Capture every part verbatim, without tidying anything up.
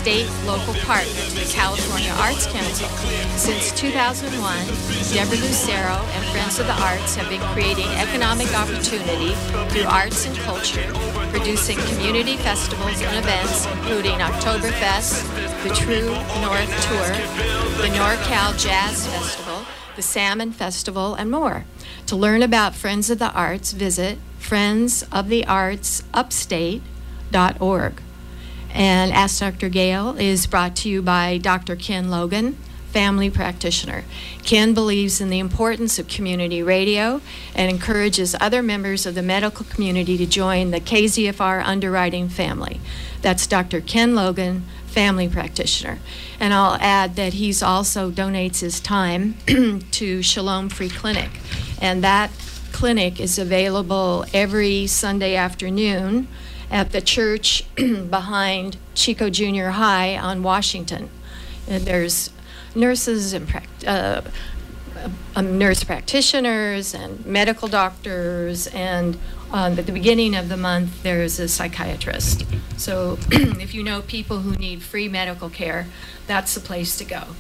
state local partner to the California Arts Council. Since two thousand one, Deborah Lucero and Friends of the Arts have been creating economic opportunity through arts and culture, producing community festivals and events including Oktoberfest, the True North Tour, the NorCal Jazz Festival, the Salmon Festival, and more. To learn about Friends of the Arts, visit friends of the arts upstate dot org. And Ask Doctor Gail is brought to you by Doctor Ken Logan, family practitioner. Ken believes in the importance of community radio and encourages other members of the medical community to join the K Z F R underwriting family. That's Doctor Ken Logan, family practitioner. And I'll add that he's also donates his time to Shalom Free Clinic. And that clinic is available every Sunday afternoon at the church behind Chico Junior High on Washington. And there's nurses and uh, um, nurse practitioners and medical doctors, and um, at the beginning of the month there's a psychiatrist. So if you know people who need free medical care, that's the place to go.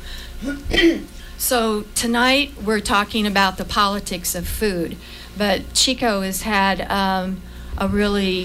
So tonight we're talking about the politics of food, but Chico has had um, a really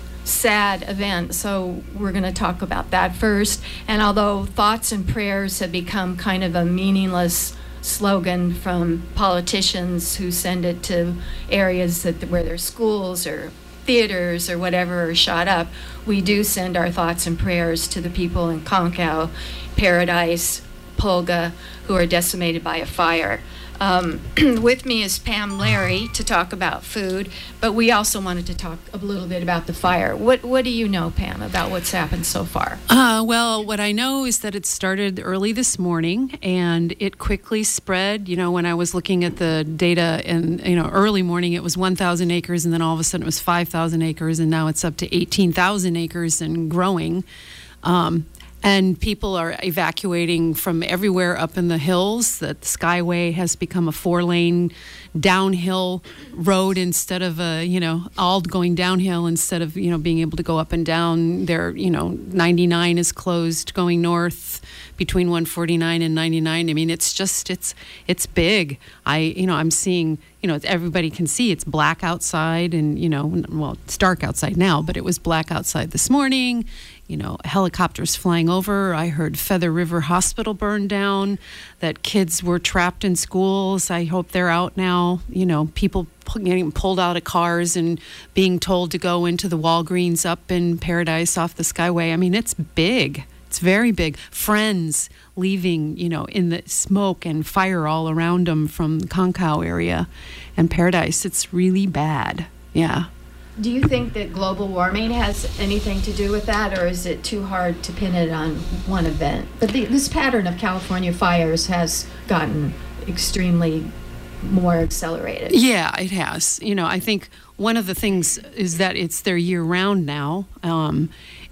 sad event, so we're going to talk about that first. And although thoughts and prayers have become kind of a meaningless slogan from politicians who send it to areas that where their schools or theaters or whatever are shot up, we do send our thoughts and prayers to the people in Concow, Paradise, Pulga, who are decimated by a fire. Um, with me is Pam Larry to talk about food, but we also wanted to talk a little bit about the fire. What What do you know, Pam, about what's happened so far? Uh, well, what I know is that it started early this morning, and it quickly spread. You know, when I was looking at the data, and you know, early morning it was one thousand acres, and then all of a sudden it was five thousand acres, and now it's up to eighteen thousand acres and growing. Um, And people are evacuating from everywhere up in the hills. The Skyway has become a four-lane downhill road instead of a, you know, all going downhill instead of, you know, being able to go up and down. There, you know, ninety-nine is closed going north between one forty-nine and ninety-nine. I mean, it's just, it's, it's big. I, you know, I'm seeing, you know, everybody can see it's black outside and, you know, well, it's dark outside now, but it was black outside this morning. You know, helicopters flying over. I heard Feather River Hospital burned down, that kids were trapped in schools. I hope they're out now. You know, people getting pulled out of cars and being told to go into the Walgreens up in Paradise off the Skyway. I mean, it's big. It's very big. Friends leaving, you know, in the smoke and fire all around them from the Concow area and Paradise. It's really bad. Yeah. Do you think that global warming has anything to do with that, or is it too hard to pin it on one event? But the, this pattern of California fires has gotten extremely more accelerated. Yeah, it has. You know, I think one of the things is that it's their year-round now. Um,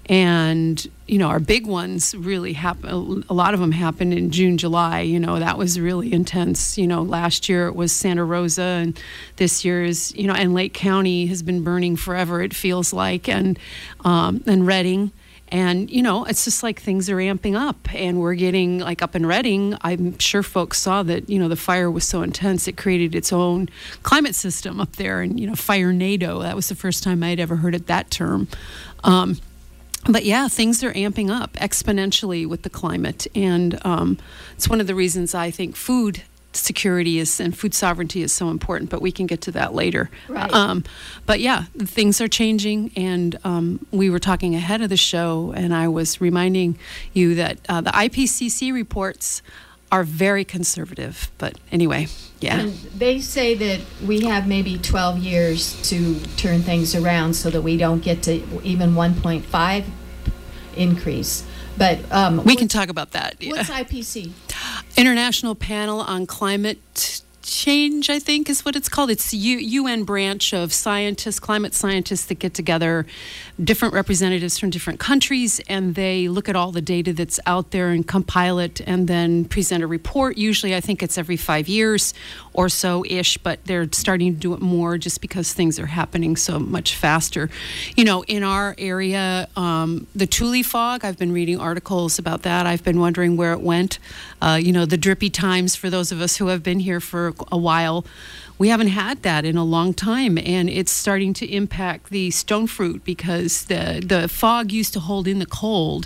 and, you know, our big ones really happen, a lot of them happened in June, July. You know, that was really intense. You know, last year it was Santa Rosa, and this year is, you know, and Lake County has been burning forever, it feels like, and um, and Redding. And, you know, it's just like things are amping up, and we're getting, like up in Redding, I'm sure folks saw that, you know, the fire was so intense, it created its own climate system up there, and, you know, Firenado, that was the first time I'd ever heard it, that term. Um, But yeah, things are amping up exponentially with the climate, and um, it's one of the reasons I think food security is and food sovereignty is so important. But we can get to that later. Right. Um, but yeah, things are changing, and um, we were talking ahead of the show, and I was reminding you that uh, the I P C C reports are very conservative. But anyway, yeah. And they say that we have maybe twelve years to turn things around so that we don't get to even one point five increase. But um, we can talk about that. Yeah. What's I P C? International Panel on Climate Change, I think is what it's called. It's the U- UN branch of scientists, climate scientists that get together different representatives from different countries, and they look at all the data that's out there and compile it and then present a report. Usually I think it's every five years or so-ish, but they're starting to do it more just because things are happening so much faster. You know, in our area, um, the Thule fog, I've been reading articles about that. I've been wondering where it went. Uh, you know, the drippy times for those of us who have been here for a while. We haven't had that in a long time, and it's starting to impact the stone fruit because the, the fog used to hold in the cold,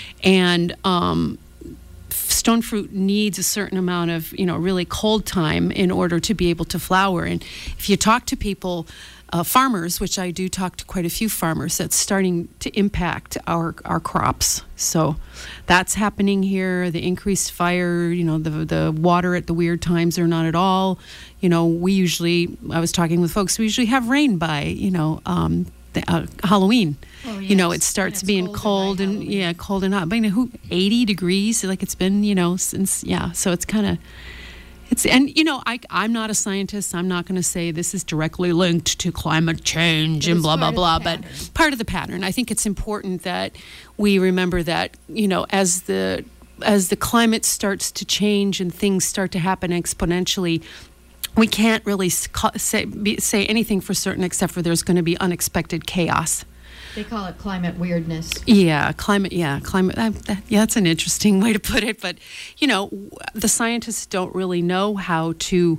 and um, stone fruit needs a certain amount of, you know, really cold time in order to be able to flower. And if you talk to people, uh, farmers, which I do talk to quite a few farmers, that's starting to impact our, our crops. So that's happening here. The increased fire, you know, the the water at the weird times or not at all. You know, we usually, I was talking with folks, we usually have rain by, you know, um, the, uh, Halloween. Oh, yes. You know, it starts being cold and, yeah, cold and hot. But, you know, who, eighty degrees, like it's been, you know, since, yeah. So it's kind of, it's, and, you know, I, I'm not a scientist. I'm not going to say this is directly linked to climate change and blah, blah, blah. But part of the pattern. I think it's important that we remember that, you know, as the, as the climate starts to change and things start to happen exponentially, we can't really say, be, say anything for certain except for there's going to be unexpected chaos. They call it climate weirdness. Yeah, climate, yeah, climate, uh, that, yeah, that's an interesting way to put it. But, you know, the scientists don't really know how to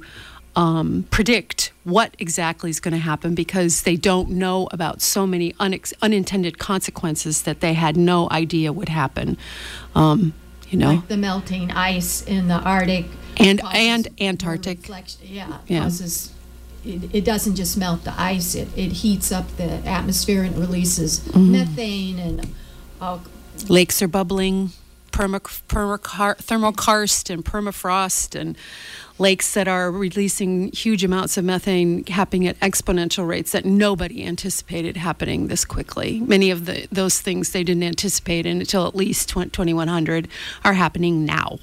um, predict what exactly is going to happen because they don't know about so many unex- unintended consequences that they had no idea would happen. Um, you know, like the melting ice in the Arctic. And and Antarctic. Yeah, yeah. Causes, it, it doesn't just melt the ice, it, it heats up the atmosphere and releases mm-hmm. methane and uh, lakes are bubbling, perma, perma, thermokarst and permafrost, and lakes that are releasing huge amounts of methane happening at exponential rates that nobody anticipated happening this quickly. Many of the those things they didn't anticipate until at least twenty-one hundred are happening now.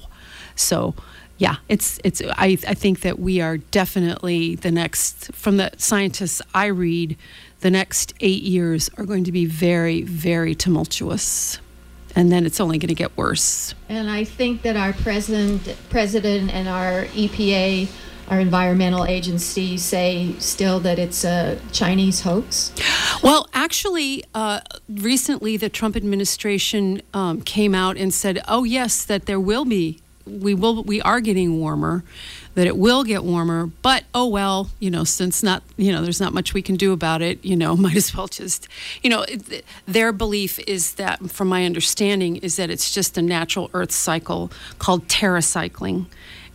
So yeah, it's it's. I, I think that we are definitely the next, from the scientists I read, the next eight years are going to be very, very tumultuous. And then it's only going to get worse. And I think that our president, president and our E P A, our environmental agency, say still that it's a Chinese hoax. Well, actually, uh, recently the Trump administration um, came out and said, oh, yes, that there will be We will. We are getting warmer, that it will get warmer, but oh well, you know, since not, you know, there's not much we can do about it, you know, might as well just, you know, it, their belief is that, from my understanding, is that it's just a natural Earth cycle called terracycling.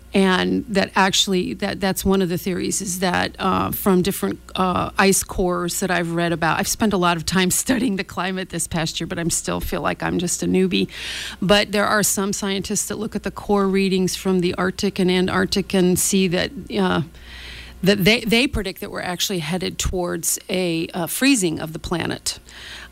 And that actually, that that's one of the theories, is that uh, from different uh, ice cores that I've read about. I've spent a lot of time studying the climate this past year, but I still feel like I'm just a newbie. But there are some scientists that look at the core readings from the Arctic and Antarctic and see that uh, that they, they predict that we're actually headed towards a uh, freezing of the planet.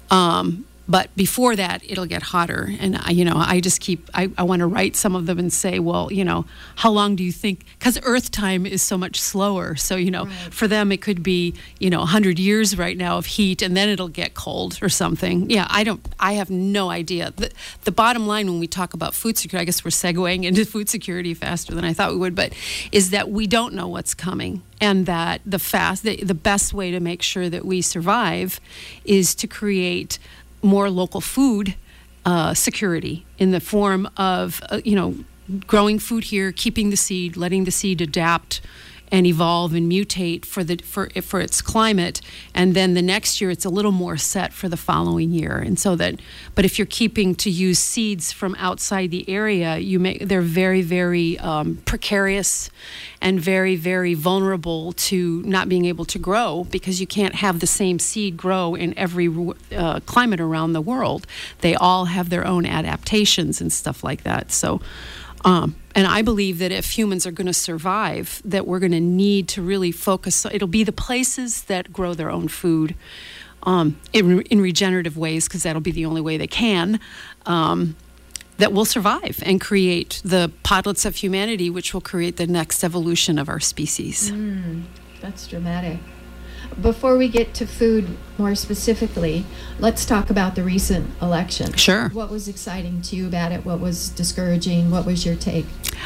Um, But before that, it'll get hotter. And, I, you know, I just keep, I, I want to write some of them and say, well, you know, how long do you think? Because Earth time is so much slower. So, you know, right. For them, it could be, you know, one hundred years right now of heat, and then it'll get cold or something. Yeah, I don't, I have no idea. The, the bottom line when we talk about food security, I guess we're segueing into food security faster than I thought we would, but is that we don't know what's coming. And that the fast, the, the best way to make sure that we survive is to create more local food uh, security in the form of, uh, you know, growing food here, keeping the seed, letting the seed adapt and evolve and mutate for the for for its climate, and then the next year it's a little more set for the following year. And so that, but if you're keeping to use seeds from outside the area, you may they're very very um, precarious and very very vulnerable to not being able to grow, because you can't have the same seed grow in every uh, climate around the world. They all have their own adaptations and stuff like that. So. Um, and I believe that if humans are going to survive, that we're going to need to really focus. It'll be the places that grow their own food um, in, in regenerative ways, because that'll be the only way they can, um, that will survive and create the podlets of humanity, which will create the next evolution of our species. Mm, that's dramatic. Before we get to food more specifically, let's talk about the recent election. Sure. What was exciting to you about it? What was discouraging? What was your take?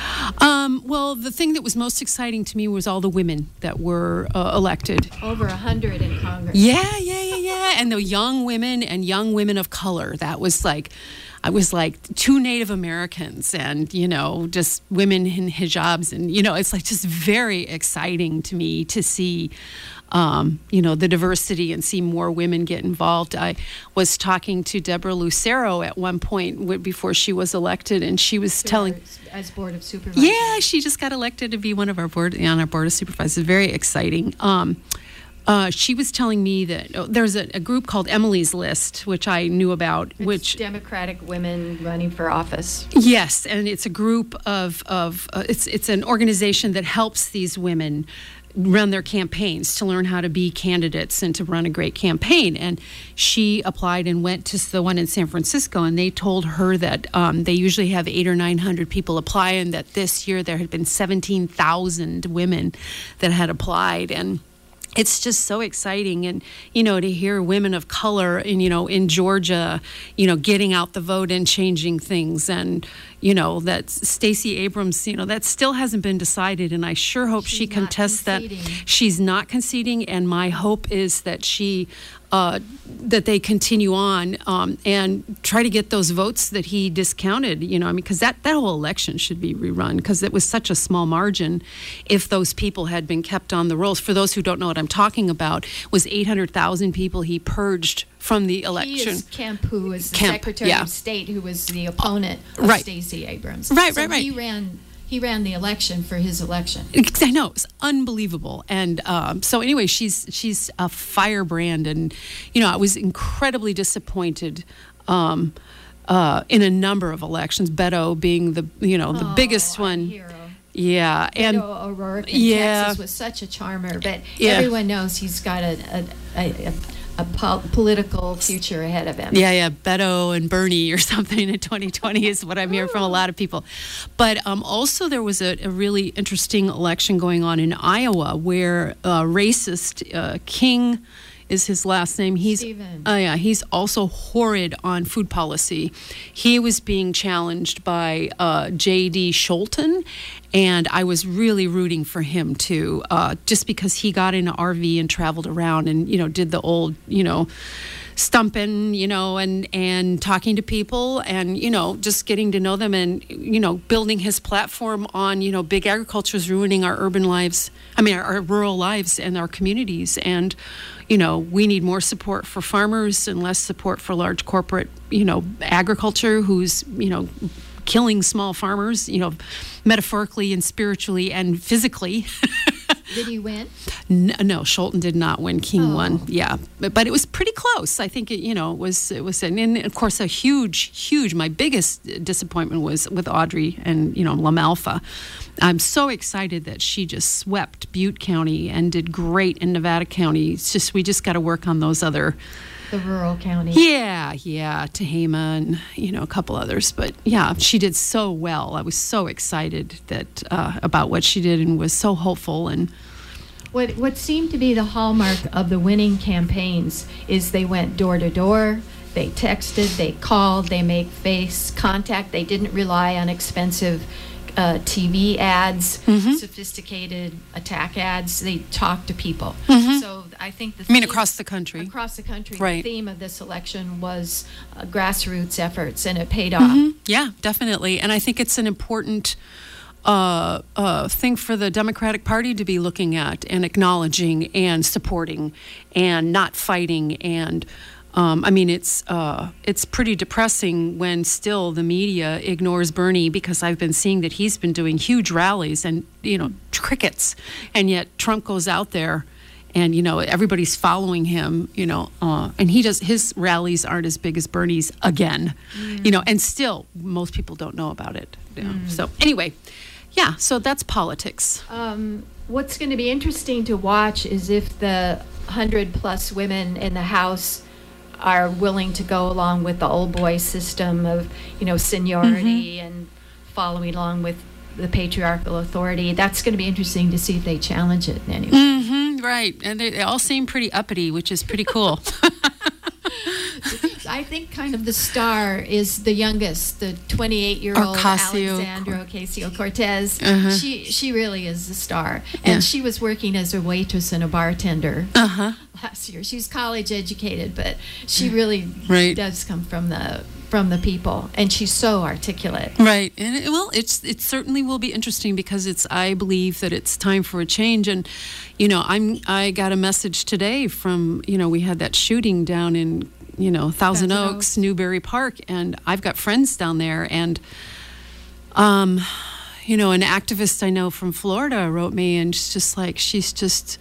Um, well, the thing that was most exciting to me was all the women that were uh, elected. Over a hundred in Congress. Yeah, yeah, yeah, yeah. And the young women and young women of color. That was like, I was like two Native Americans and, you know, just women in hijabs. And, you know, it's like just very exciting to me to see, um, you know, the diversity and see more women get involved. I was talking to Deborah Lucero at one point w- before she was elected, and she was To telling... our- as board of supervisors. Yeah, she just got elected to be one of our board, on our board of supervisors. Very exciting. Um, Uh, she was telling me that oh, there's a, a group called Emily's List, which I knew about. It's which Democratic women running for office. Yes, and it's a group of of uh, it's it's an organization that helps these women run their campaigns, to learn how to be candidates and to run a great campaign. And she applied and went to the one in San Francisco, and they told her that um, they usually have eight or nine hundred people apply, and that this year there had been seventeen thousand women that had applied. And it's just so exciting. And, you know, to hear women of color in, you know, in Georgia, you know, getting out the vote and changing things. And, you know, that Stacey Abrams, you know, that still hasn't been decided. And I sure hope She's she not contests that. conceding. She's not conceding. And my hope is that she, uh, that they continue on um, and try to get those votes that he discounted, you know, I mean, because that, that whole election should be rerun, because it was such a small margin if those people had been kept on the rolls. For those who don't know what I'm talking about, was eight hundred thousand people he purged from the election. He is Kemp, who was the Kemp, Secretary yeah. of State, who was the opponent of Right. Stacey Abrams. Right, so right, right. He ran. He ran the election for his election. I know, it's unbelievable. And um, so anyway, she's she's a firebrand, and you know, I was incredibly disappointed um, uh, in a number of elections. Beto being the you know the Oh, biggest our one. hero. Yeah, and Beto O'Rourke in yeah. Texas was such a charmer, but Yeah. everyone knows he's got a a, a, a, a pol- political future ahead of him. Yeah, yeah, Beto and Bernie or something in twenty twenty is what I'm hearing from a lot of people. But um, also there was a, a really interesting election going on in Iowa where uh, racist uh, King is his last name. He's Stephen. Oh yeah, he's also horrid on food policy. He was being challenged by uh, J D Scholten, and I was really rooting for him too, uh, just because he got in an R V and traveled around and you know did the old you know. stumping, you know, and, and talking to people and, you know, just getting to know them and, you know, building his platform on, you know, big agriculture is ruining our urban lives. I mean, our, our rural lives and our communities. And, you know, we need more support for farmers and less support for large corporate, you know, agriculture who's, you know, killing small farmers, you know, metaphorically and spiritually and physically. Did he win? No, no, Scholten did not win. King Oh. won. Yeah, but, but it was pretty close. I think it, you know, it was it was, and, and of course, a huge, huge. My biggest disappointment was with Audrey and you know LaMalfa. I'm so excited that she just swept Butte County and did great in Nevada County. It's just we just got to work on those other. The rural county. Yeah, yeah, Tehama and you know a couple others, but yeah, she did so well. I was so excited that uh, about what she did and was so hopeful. And What what seemed to be the hallmark of the winning campaigns is they went door to door, they texted, they called, they made face contact. They didn't rely on expensive uh, T V ads, Mm-hmm. sophisticated attack ads. They talked to people. So I think the I mean, theme- across the country. across the country, Right. the theme of this election was uh, grassroots efforts, and it paid off. Mhm. Yeah, definitely. And I think it's an important uh, uh, thing for the Democratic Party to be looking at and acknowledging and supporting and not fighting. And um, I mean, it's uh, it's pretty depressing when still the media ignores Bernie, because I've been seeing that he's been doing huge rallies and, you know, crickets. And yet Trump goes out there and, you know, everybody's following him, you know, uh, and he does, his rallies aren't as big as Bernie's again, you know, and still most people don't know about it. You know? So anyway, yeah, so that's politics. Um, what's going to be interesting to watch is if the hundred plus women in the House are willing to go along with the old boy system of, you know, seniority and following along with the patriarchal authority. That's going to be interesting to see if they challenge it in any way. Mm-hmm. right. And they, they all seem pretty uppity, which is pretty cool. I think kind of the star is the youngest, the twenty-eight-year-old Alexandra Ocasio-Cortez. Uh-huh. She she really is the star. And yeah. she was working as a waitress and a bartender uh-huh. last year. She's college educated, but she really right. does come from the from the people, and she's so articulate. Right. And it, well, it's it certainly will be interesting because it's I believe that it's time for a change. And you know, I'm I got a message today from, you know, we had that shooting down in you know, Thousand That's Oaks, Newbury Park, and I've got friends down there, and, um, you know, an activist I know from Florida wrote me, and she's just like, she's just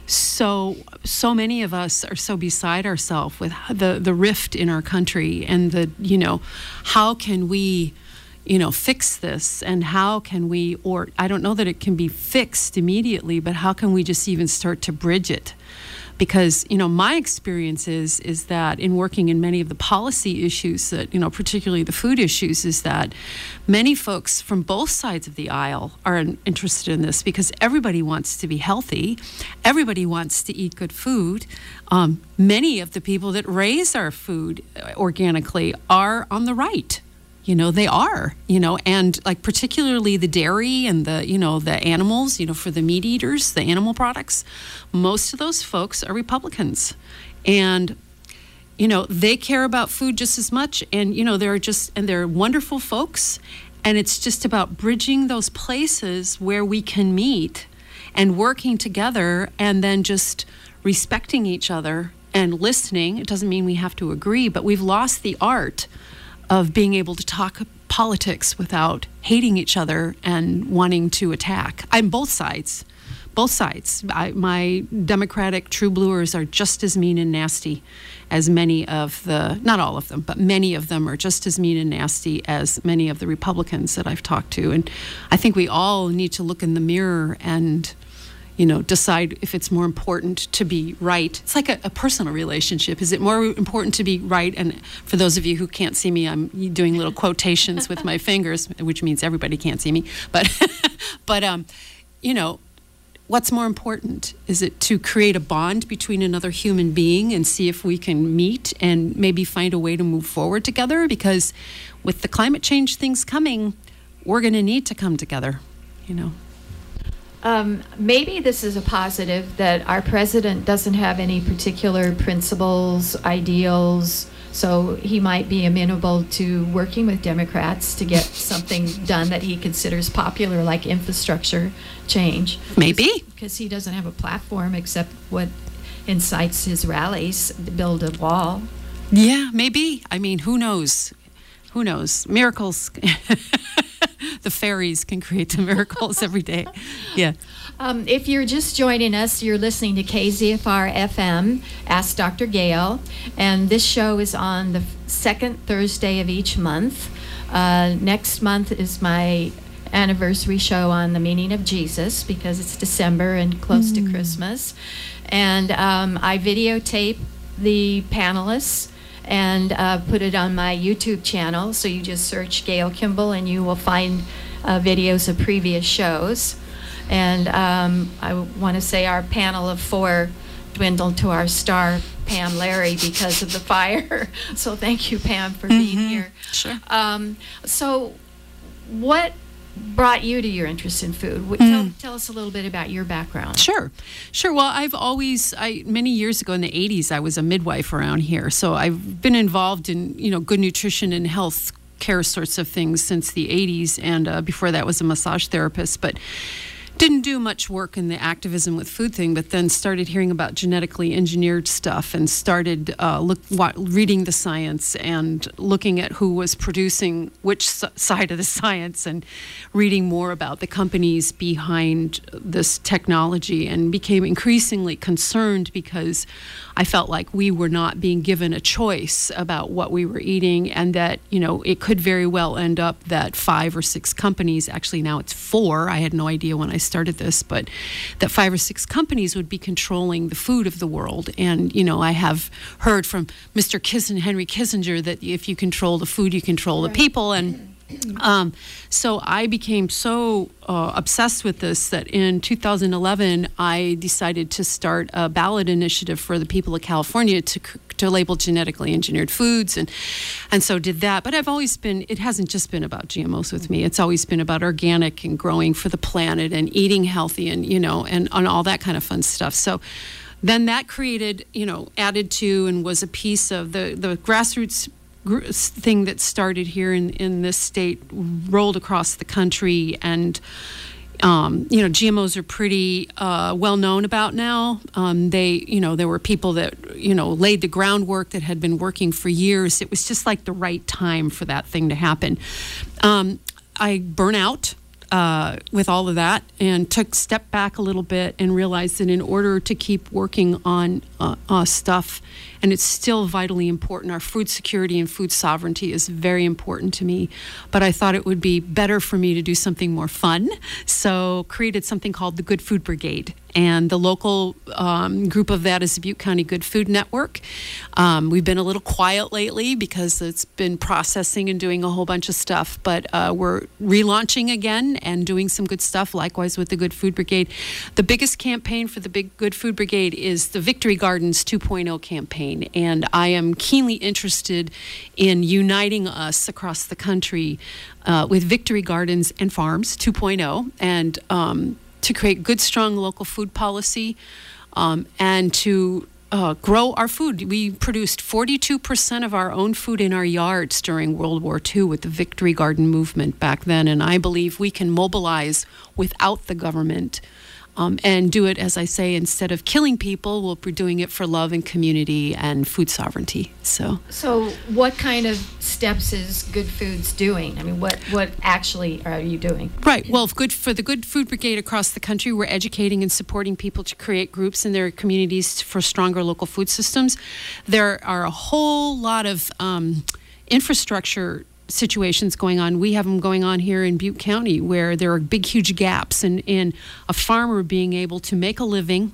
so, so many of us are so beside ourselves with the, the rift in our country, and the, you know, how can we, you know, fix this, and how can we, or I don't know that it can be fixed immediately, but how can we just even start to bridge it? Because, you know, my experience is, is that in working in many of the policy issues that, you know, particularly the food issues, is that many folks from both sides of the aisle are interested in this because everybody wants to be healthy. Everybody wants to eat good food. Um, many of the people that raise our food organically are on the right. You know, they are, you know, and like particularly the dairy and the, you know, the animals, you know, for the meat eaters, the animal products, most of those folks are Republicans. And, you know, they care about food just as much. And, you know, they're just, and they're wonderful folks. And it's just about bridging those places where we can meet and working together and then just respecting each other and listening. It doesn't mean we have to agree, but we've lost the art of being able to talk politics without hating each other and wanting to attack. I'm both sides, both sides. I, my Democratic true bluers are just as mean and nasty as many of the, not all of them, but many of them are just as mean and nasty as many of the Republicans that I've talked to. And I think we all need to look in the mirror and, you know, decide if it's more important to be right. It's like a, a personal relationship. Is it more important to be right? And for those of you who can't see me, I'm doing little quotations with my fingers, which means everybody can't see me. But, but um, you know, what's more important? Is it to create a bond between another human being and see if we can meet and maybe find a way to move forward together? Because with the climate change things coming, we're going to need to come together, you know. Um, maybe this is a positive that our president doesn't have any particular principles, ideals, so he might be amenable to working with Democrats to get something done that he considers popular, like infrastructure change. Maybe. Because he doesn't have a platform except what incites his rallies, to build a wall. Yeah, maybe. I mean, who knows? Who knows? Miracles. The fairies can create the miracles every day. Yeah. Um, if you're just joining us, you're listening to K Z F R F M, Ask Doctor Gail, and this show is on the second Thursday of each month. Uh, next month is my anniversary show on the meaning of Jesus because it's December and close mm. to Christmas. And um, I videotape the panelists and uh, put it on my YouTube channel. So you just search Gail Kimball and you will find uh, videos of previous shows. And um, I want to say our panel of four dwindled to our star, Pam Larry, because of the fire. So thank you, Pam, for mm-hmm. being here. Sure. Um, so what brought you to your interest in food? Mm. Tell, tell us a little bit about your background. Sure. Sure. Well, I've always, I many years ago in the eighties, I was a midwife around here. So I've been involved in, you know, good nutrition and health care sorts of things since the eighties. And uh, before that was a massage therapist. But didn't do much work in the activism with food thing, but then started hearing about genetically engineered stuff and started uh, look, wa- reading the science and looking at who was producing which s- side of the science and reading more about the companies behind this technology, and became increasingly concerned because I felt like we were not being given a choice about what we were eating, and that, you know, it could very well end up that five or six companies, actually now it's four, I had no idea when I started this, but that five or six companies would be controlling the food of the world. And, you know, I have heard from Mister Kissinger, Henry Kissinger, that if you control the food, you control the people. And Um, so I became so uh, obsessed with this that in two thousand eleven, I decided to start a ballot initiative for the people of California to to label genetically engineered foods, and and so did that. But I've always been, it hasn't just been about G M Os with me. It's always been about organic and growing for the planet and eating healthy and, you know, and, and all that kind of fun stuff. So then that created, you know, added to and was a piece of the, the grassroots thing that started here in, in this state, rolled across the country, and um, you know, G M Os are pretty uh, well known about now. Um, they, you know, there were people that, you know, laid the groundwork that had been working for years. It was just like the right time for that thing to happen. Um, I burn out uh, with all of that and took step back a little bit and realized that in order to keep working on uh, uh, stuff, and it's still vitally important, our food security and food sovereignty is very important to me, but I thought it would be better for me to do something more fun, so created something called the Good Food Brigade. And the local um, group of that is the Butte County Good Food Network. Um, we've been a little quiet lately because it's been processing and doing a whole bunch of stuff, but uh, we're relaunching again and doing some good stuff, likewise with the Good Food Brigade. The biggest campaign for the Big Good Food Brigade is the Victory Gardens two point oh campaign, and I am keenly interested in uniting us across the country uh, with Victory Gardens and Farms two point oh, and um, to create good, strong local food policy, um, and to uh, grow our food. We produced forty-two percent of our own food in our yards during World War Two with the Victory Garden movement back then, and I believe we can mobilize without the government um, and do it, as I say, instead of killing people, we'll be doing it for love and community and food sovereignty. So, so what kind of steps is Good Foods doing? I mean, what, what actually are you doing? Right. Well, good for the Good Food Brigade across the country, we're educating and supporting people to create groups in their communities for stronger local food systems. There are a whole lot of um, infrastructure situations going on. We have them going on here in Butte County where there are big, huge gaps in, in a farmer being able to make a living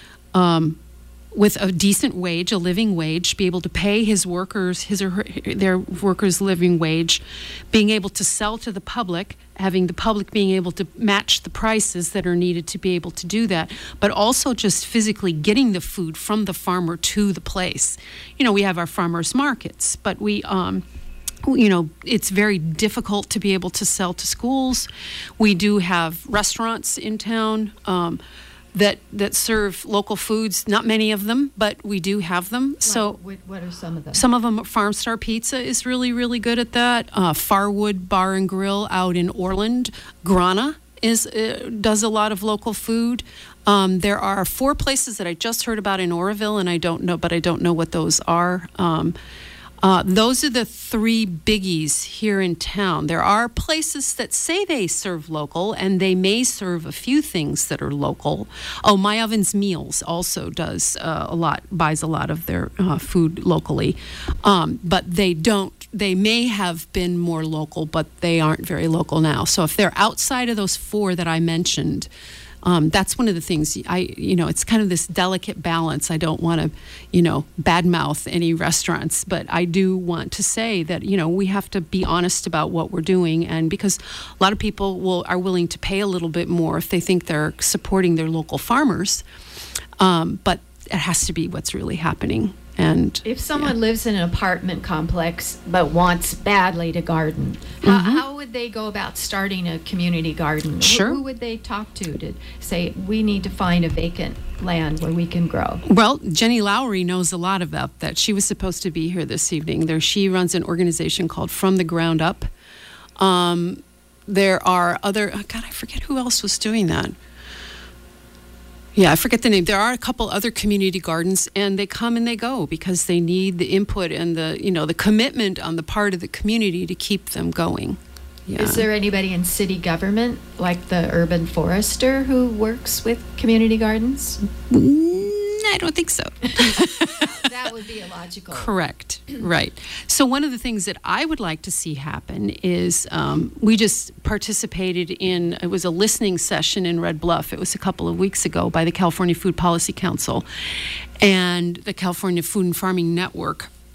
um, with a decent wage, a living wage, be able to pay his workers, his or her, their workers' living wage, being able to sell to the public, having the public being able to match the prices that are needed to be able to do that, but also just physically getting the food from the farmer to the place. You know, we have our farmers markets, but we, um, you know, it's very difficult to be able to sell to schools. We do have restaurants in town um, that that serve local foods. Not many of them, but we do have them. Like, so, what, what are some of them? Some of them, Farm Star Pizza is really, really good at that. Uh, Farwood Bar and Grill out in Orland. Grana is uh, does a lot of local food. Um, there are four places that I just heard about in Oroville, and I don't know, but I don't know what those are. Um, Uh, those are the three biggies here in town. There are places that say they serve local, and they may serve a few things that are local. Oh, My Ovens Meals also does uh, a lot, buys a lot of their uh, food locally. Um, but they don't, they may have been more local, but they aren't very local now. So if they're outside of those four that I mentioned, Um, that's one of the things I, you know, it's kind of this delicate balance. I don't want to, you know, badmouth any restaurants, but I do want to say that, you know, we have to be honest about what we're doing. And because a lot of people will are willing to pay a little bit more if they think they're supporting their local farmers. Um, but it has to be what's really happening. And if someone yeah. lives in an apartment complex but wants badly to garden, how, mm-hmm. how would they go about starting a community garden? Sure. Who, who would they talk to to say, we need to find a vacant land where we can grow? Well, Jenny Lowry knows a lot about that. She was supposed to be here this evening. There, she runs an organization called From the Ground Up. Um, there are other, oh God, I forget who else was doing that. Yeah, I forget the name. There are a couple other community gardens, and they come and they go because they need the input and the, you know, the commitment on the part of the community to keep them going. Yeah. Is there anybody in city government, like the urban forester, who works with community gardens? Mm, I don't think so. That would be illogical. Correct. Right. So one of the things that I would like to see happen is um, we just participated in, it was a listening session in Red Bluff. It was a couple of weeks ago by the California Food Policy Council and the California Food and Farming Network.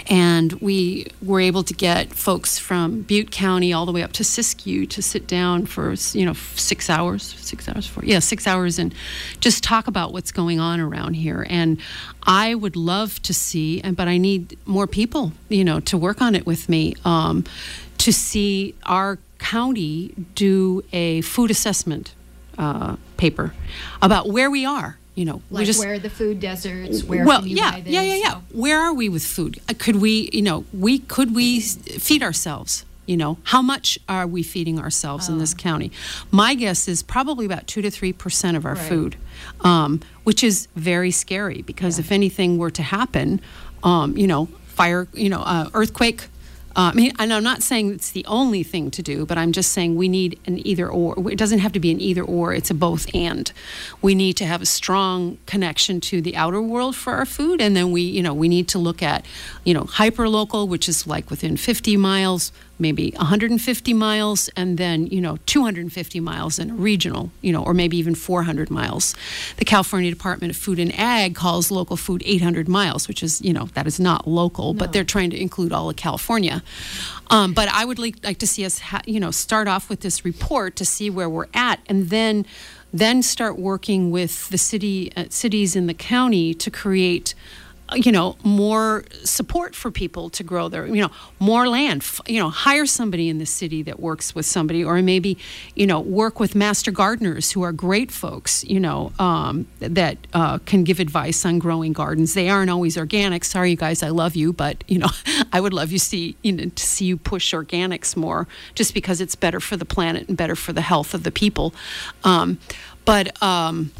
And we were able to get folks from Butte County all the way up to Siskiyou to sit down for, you know, six hours, six hours, four, yeah, six hours, and just talk about what's going on around here. And I would love to see, and but I need more people, you know, to work on it with me, um, to see our county do a food assessment uh, paper about where we are. You know, like we just, where are the food deserts? Where well, can you yeah, buy this? yeah, yeah, yeah. Where are we with food? Uh, Could we, you know, we could we feed ourselves? You know, how much are we feeding ourselves Oh. in this county? My guess is probably about two to three percent of our Right. food, um, which is very scary because Yeah. if anything were to happen, um, you know, fire, you know, uh, earthquake. Uh, I mean, and I'm not saying it's the only thing to do, but I'm just saying we need an either or. It doesn't have to be an either or, it's a both and. We need to have a strong connection to the outer world for our food, and then we, you know, we need to look at, you know, hyper-local, which is like within fifty miles, maybe one hundred fifty miles, and then, you know, two hundred fifty miles in a regional, you know, or maybe even four hundred miles. The California Department of Food and Ag calls local food eight hundred miles, which is, you know, that is not local, No. but they're trying to include all of California. Um, but I would like, like to see us, ha- you know, start off with this report to see where we're at, and then, then start working with the city, uh, cities in the county to create, uh, you know, more support for people to grow their, you know, more land. F- you know, hire somebody in the city that works with somebody, or maybe, you know, work with master gardeners who are great folks, you know, um, that uh, can give advice on growing gardens. They aren't always organic. Sorry, you guys, I love you, but you know, I would love you see, you know, to see you push organics more, just because it's better for the planet and better for the health of the people. Um, but um,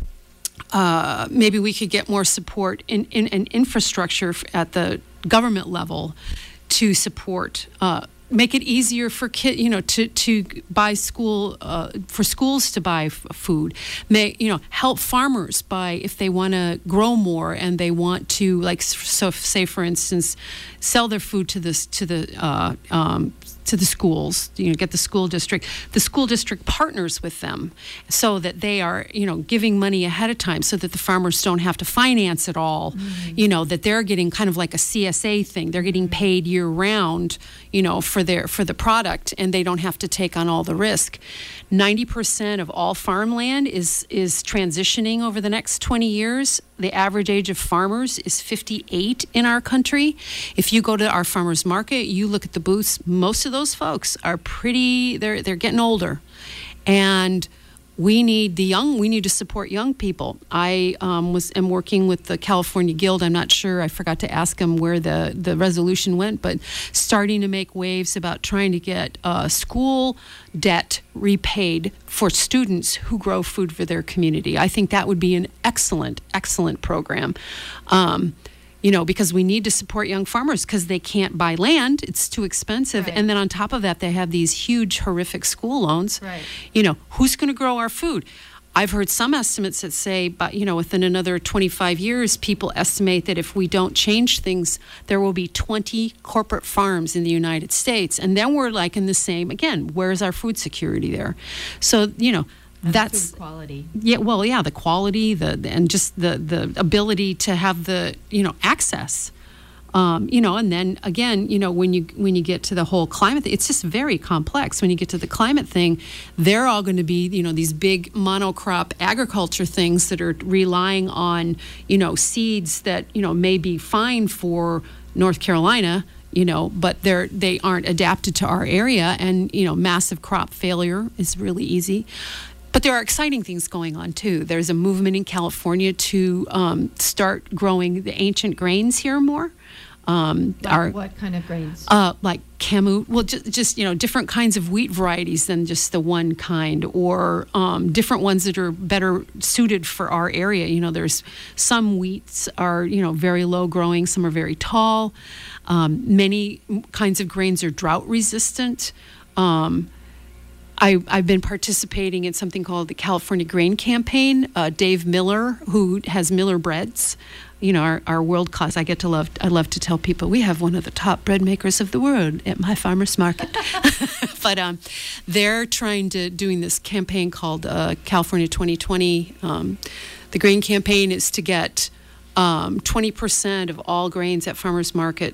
uh, maybe we could get more support in, in, in infrastructure f- at the government level to support, uh, make it easier for kid, you know, to, to buy school, uh, for schools to buy f- food. May, you know, help farmers buy if they want to grow more and they want to, like, s- so say for instance, sell their food to this to the uh, um, to the schools, you know, get the school district. The school district partners with them so that they are, you know, giving money ahead of time so that the farmers don't have to finance it all, mm-hmm. you know, that they're getting kind of like a C S A thing. They're getting paid year round, you know, for their for the product, and they don't have to take on all the risk. ninety percent of all farmland is is transitioning over the next twenty years. The average age of farmers is fifty-eight in our country. If you go to our farmers market, you look at the booths, most of those folks are pretty, they're they're getting older. And we need the young, we need to support young people. I um, was am working with the California Guild. I'm not sure, I forgot to ask them where the, the resolution went, but starting to make waves about trying to get uh, school debt repaid for students who grow food for their community. I think that would be an excellent, excellent program. Um, you know, because we need to support young farmers because they can't buy land. It's too expensive. Right. And then on top of that, they have these huge, horrific school loans. Right. You know, who's going to grow our food? I've heard some estimates that say, but you know, within another twenty-five years, people estimate that if we don't change things, there will be twenty corporate farms in the United States. And then we're like in the same, again, where's our food security there? So, you know, And that's food quality. Yeah, well, yeah, the quality, the, the and just the the ability to have the, you know, access. Um, you know, and then again, you know, when you when you get to the whole climate thing, it's just very complex. When you get to the climate thing, they're all going to be, you know, these big monocrop agriculture things that are relying on, you know, seeds that, you know, may be fine for North Carolina, you know, but they're they aren't adapted to our area, and you know, massive crop failure is really easy. But there are exciting things going on, too. There's a movement in California to um, start growing the ancient grains here more. Um, Like our, what kind of grains? uh, like camu, well, just, just, you know, different kinds of wheat varieties than just the one kind, or um, different ones that are better suited for our area. You know, there's some wheats are, you know, very low growing, some are very tall. Um, many kinds of grains are drought resistant. Um, I, I've been participating in something called the California Grain Campaign. Uh, Dave Miller, who has Miller Breads, you know, our, our world class. I get to love. I love to tell people we have one of the top bread makers of the world at my farmers market. But um, they're trying to doing this campaign called uh, California twenty twenty. Um, the grain campaign is to get um, twenty percent of all grains at farmers markets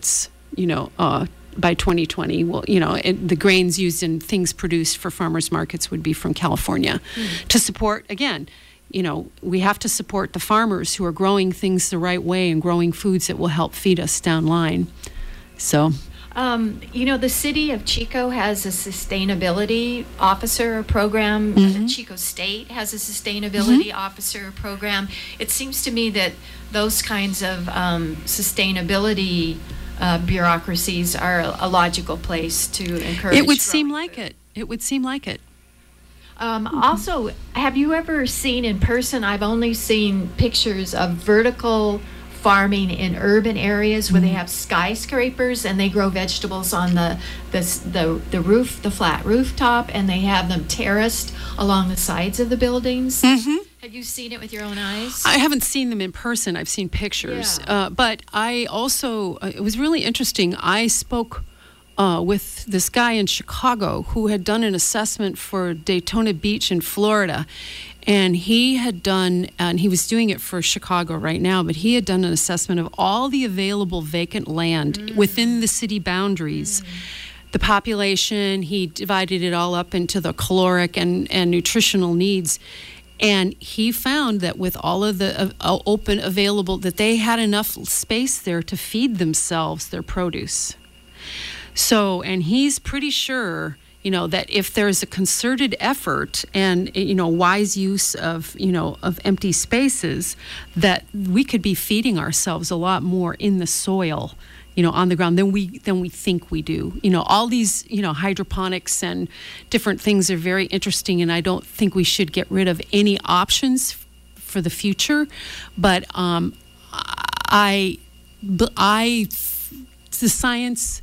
you know, uh, by twenty twenty. Well, you know, it, the grains used in things produced for farmers markets would be from California mm. to support, again, you know, we have to support the farmers who are growing things the right way and growing foods that will help feed us down line. So, um, you know, the city of Chico has a sustainability officer program. Mm-hmm. Chico State has a sustainability mm-hmm. officer program. It seems to me that those kinds of um, sustainability uh, bureaucracies are a, a logical place to encourage. It would seem like food. it. It would seem like it. Um, also, have you ever seen in person? I've only seen pictures of vertical farming in urban areas where mm-hmm. they have skyscrapers and they grow vegetables on the, the the the roof, the flat rooftop, and they have them terraced along the sides of the buildings. Mm-hmm. Have you seen it with your own eyes? I haven't seen them in person. I've seen pictures. Yeah. Uh, but I also, uh, it was really interesting. I spoke uh, with this guy in Chicago who had done an assessment for Daytona Beach in Florida. And he had done, and he was doing it for Chicago right now, but he had done an assessment of all the available vacant land mm. within the city boundaries. Mm. The population, he divided it all up into the caloric and, and nutritional needs. And he found that with all of the uh, open available, that they had enough space there to feed themselves their produce. So, and he's pretty sure, you know, that if there's a concerted effort and, you know, wise use of, you know, of empty spaces, that we could be feeding ourselves a lot more in the soil, you know, on the ground than we than we think we do. You know, all these, you know, hydroponics and different things are very interesting, and I don't think we should get rid of any options f- for the future. But um, I, I, the science.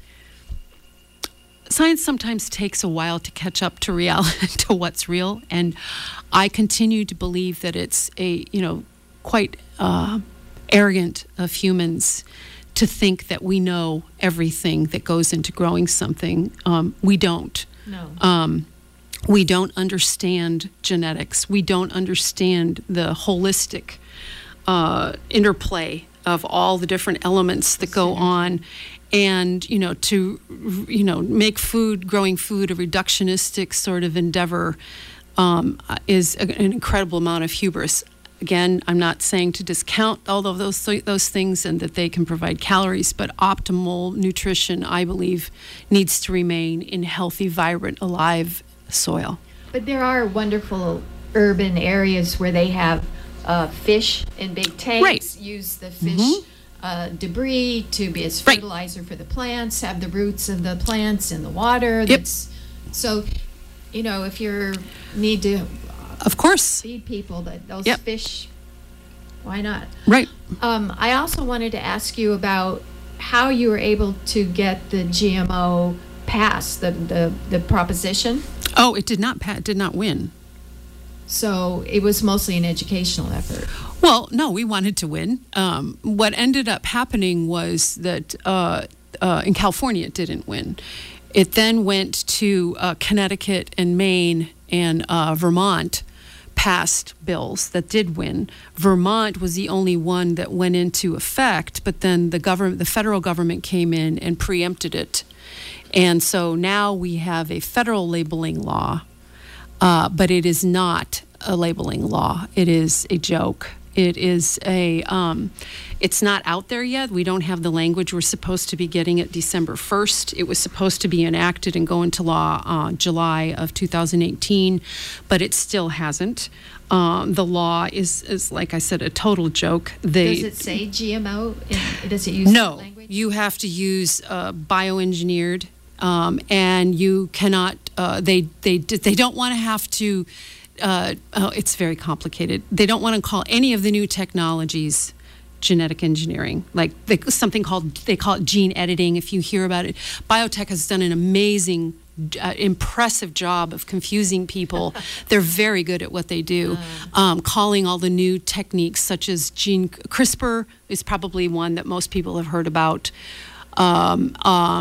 Science sometimes takes a while to catch up to reality, to what's real, and I continue to believe that it's a, you know, quite uh, arrogant of humans to think that we know everything that goes into growing something. Um, we don't. No. Um, we don't understand genetics. We don't understand the holistic uh, interplay of all the different elements that go on. And, you know, to, you know, make food, growing food, a reductionistic sort of endeavor um, is an incredible amount of hubris. Again, I'm not saying to discount all of those those things and that they can provide calories, but optimal nutrition, I believe, needs to remain in healthy, vibrant, alive soil. But there are wonderful urban areas where they have uh, fish in big tanks, right. use the fish Mm-hmm. Uh, debris to be as fertilizer right. for the plants, have the roots of the plants in the water. That's, yep. So, you know, if you need to of course feed people, that those yep. fish, why not? Right. Um, I also wanted to ask you about how you were able to get the G M O passed, the, the, the proposition. Oh, it did not pa- did not win. So it was mostly an educational effort. Well, no, we wanted to win. Um, what ended up happening was that uh, uh, in California it didn't win. It then went to uh, Connecticut and Maine and uh, Vermont passed bills that did win. Vermont was the only one that went into effect, but then the government, the federal government came in and preempted it. And so now we have a federal labeling law. Uh, but it is not a labeling law. It is a joke. It is a, um, it's not out there yet. We don't have the language. We're supposed to be getting it December first. It was supposed to be enacted and go into law uh, July of two thousand eighteen, but it still hasn't. Um, the law is, is, like I said, a total joke. They, does it say G M O? In, does it use no, that language? You have to use uh, bioengineered. Um, and you cannot. Uh, they they they don't want to have to. Uh, oh, it's very complicated. They don't want to call any of the new technologies genetic engineering, like they, something called they call it gene editing. If you hear about it, biotech has done an amazing, uh, impressive job of confusing people. They're very good at what they do. Um, calling all the new techniques, such as gene CRISPR, is probably one that most people have heard about. Um, um,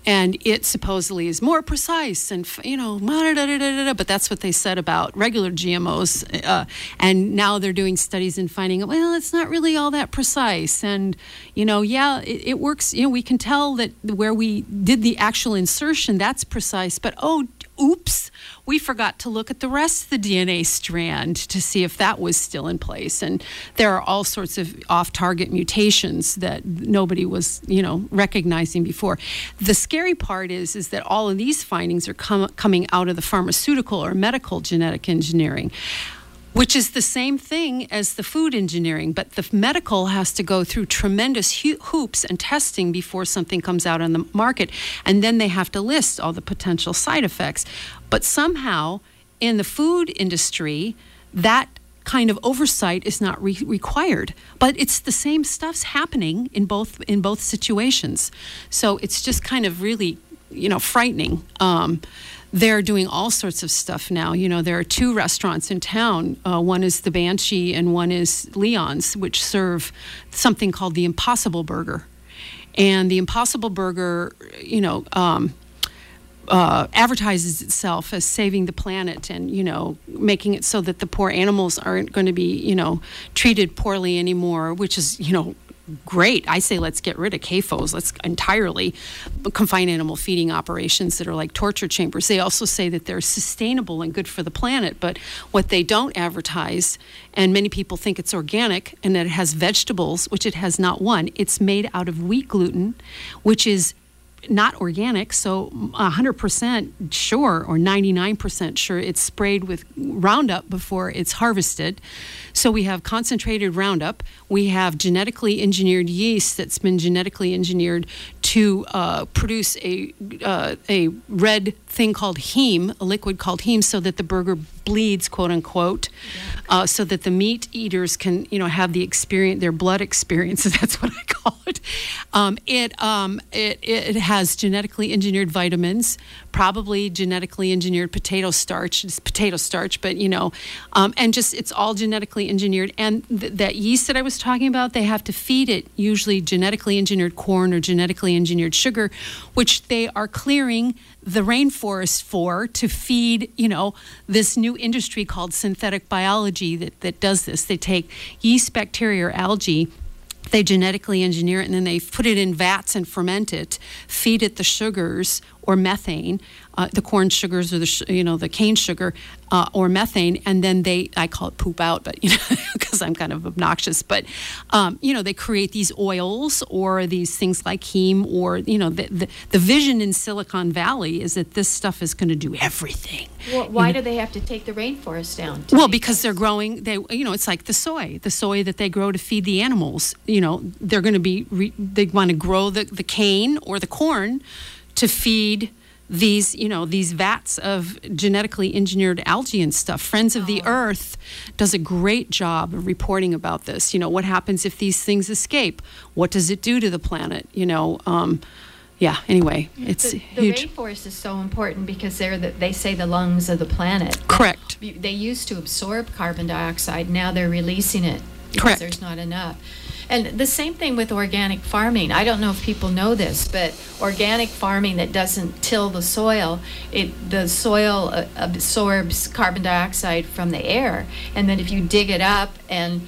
and it supposedly is more precise and, you know, but that's what they said about regular G M Os. Uh, and now they're doing studies and finding, well, it's not really all that precise. And, you know, yeah, it, it works. You know, we can tell that where we did the actual insertion, that's precise. But, oh, oops, we forgot to look at the rest of the D N A strand to see if that was still in place. And there are all sorts of off-target mutations that nobody was, you know, recognizing before. The scary part is, is that all of these findings are com- coming out of the pharmaceutical or medical genetic engineering, which is the same thing as the food engineering, but the medical has to go through tremendous ho- hoops and testing before something comes out on the market, and then they have to list all the potential side effects. But somehow, in the food industry, that kind of oversight is not re- required. But it's the same stuff's happening in both in both situations. So it's just kind of really, you know, frightening. Um, They're doing all sorts of stuff now. You know, there are two restaurants in town. Uh, one is the Banshee and one is Leon's, which serve something called the Impossible Burger. And the Impossible Burger, you know, um, uh, advertises itself as saving the planet and, you know, making it so that the poor animals aren't going to be, you know, treated poorly anymore, which is, you know, great. I say let's get rid of C A F Os. Let's entirely confine animal feeding operations that are like torture chambers. They also say that they're sustainable and good for the planet, but what they don't advertise, and many people think it's organic and that it has vegetables, which it has not one. It's made out of wheat gluten, which is not organic, so one hundred percent sure or ninety-nine percent sure it's sprayed with Roundup before it's harvested. So we have concentrated Roundup. We have genetically engineered yeast that's been genetically engineered to uh, produce a uh, a red thing called heme, a liquid called heme, so that the burger bleeds, quote unquote, yeah. uh, so that the meat eaters can, you know, have the experience, their blood experiences. That's what I call it. Um, it um, it it has genetically engineered vitamins, probably genetically engineered potato starch. It's potato starch, but you know, um, and just it's all genetically engineered. And th- that yeast that I was talking about, they have to feed it usually genetically engineered corn or genetically engineered sugar, which they are clearing the rainforest for to feed, you know, this new industry called synthetic biology that, that does this. They take yeast, bacteria, or algae, they genetically engineer it, and then they put it in vats and ferment it, feed it the sugars or methane, uh, the corn sugars or the sh- you know the cane sugar uh, or methane, and then they I call it poop out, but you know because I'm kind of obnoxious, but um, you know they create these oils or these things like heme, or you know the the, the vision in Silicon Valley is that this stuff is going to do everything. Well, why you know? do they have to take the rainforest down? Well, because they're growing. They you know it's like the soy, the soy that they grow to feed the animals. You know they're going to be re- they want to grow the the cane or the corn to feed these, you know, these vats of genetically engineered algae and stuff. Friends of the Earth does a great job of reporting about this. You know, what happens if these things escape? What does it do to the planet? You know, um, yeah, anyway, it's the, the huge. rainforest is so important because they're the, they say the lungs of the planet. Correct. They used to absorb carbon dioxide. Now they're releasing it because Correct. There's not enough. And the same thing with organic farming. I don't know if people know this, but organic farming that doesn't till the soil, it the soil uh, absorbs carbon dioxide from the air. And then if you dig it up and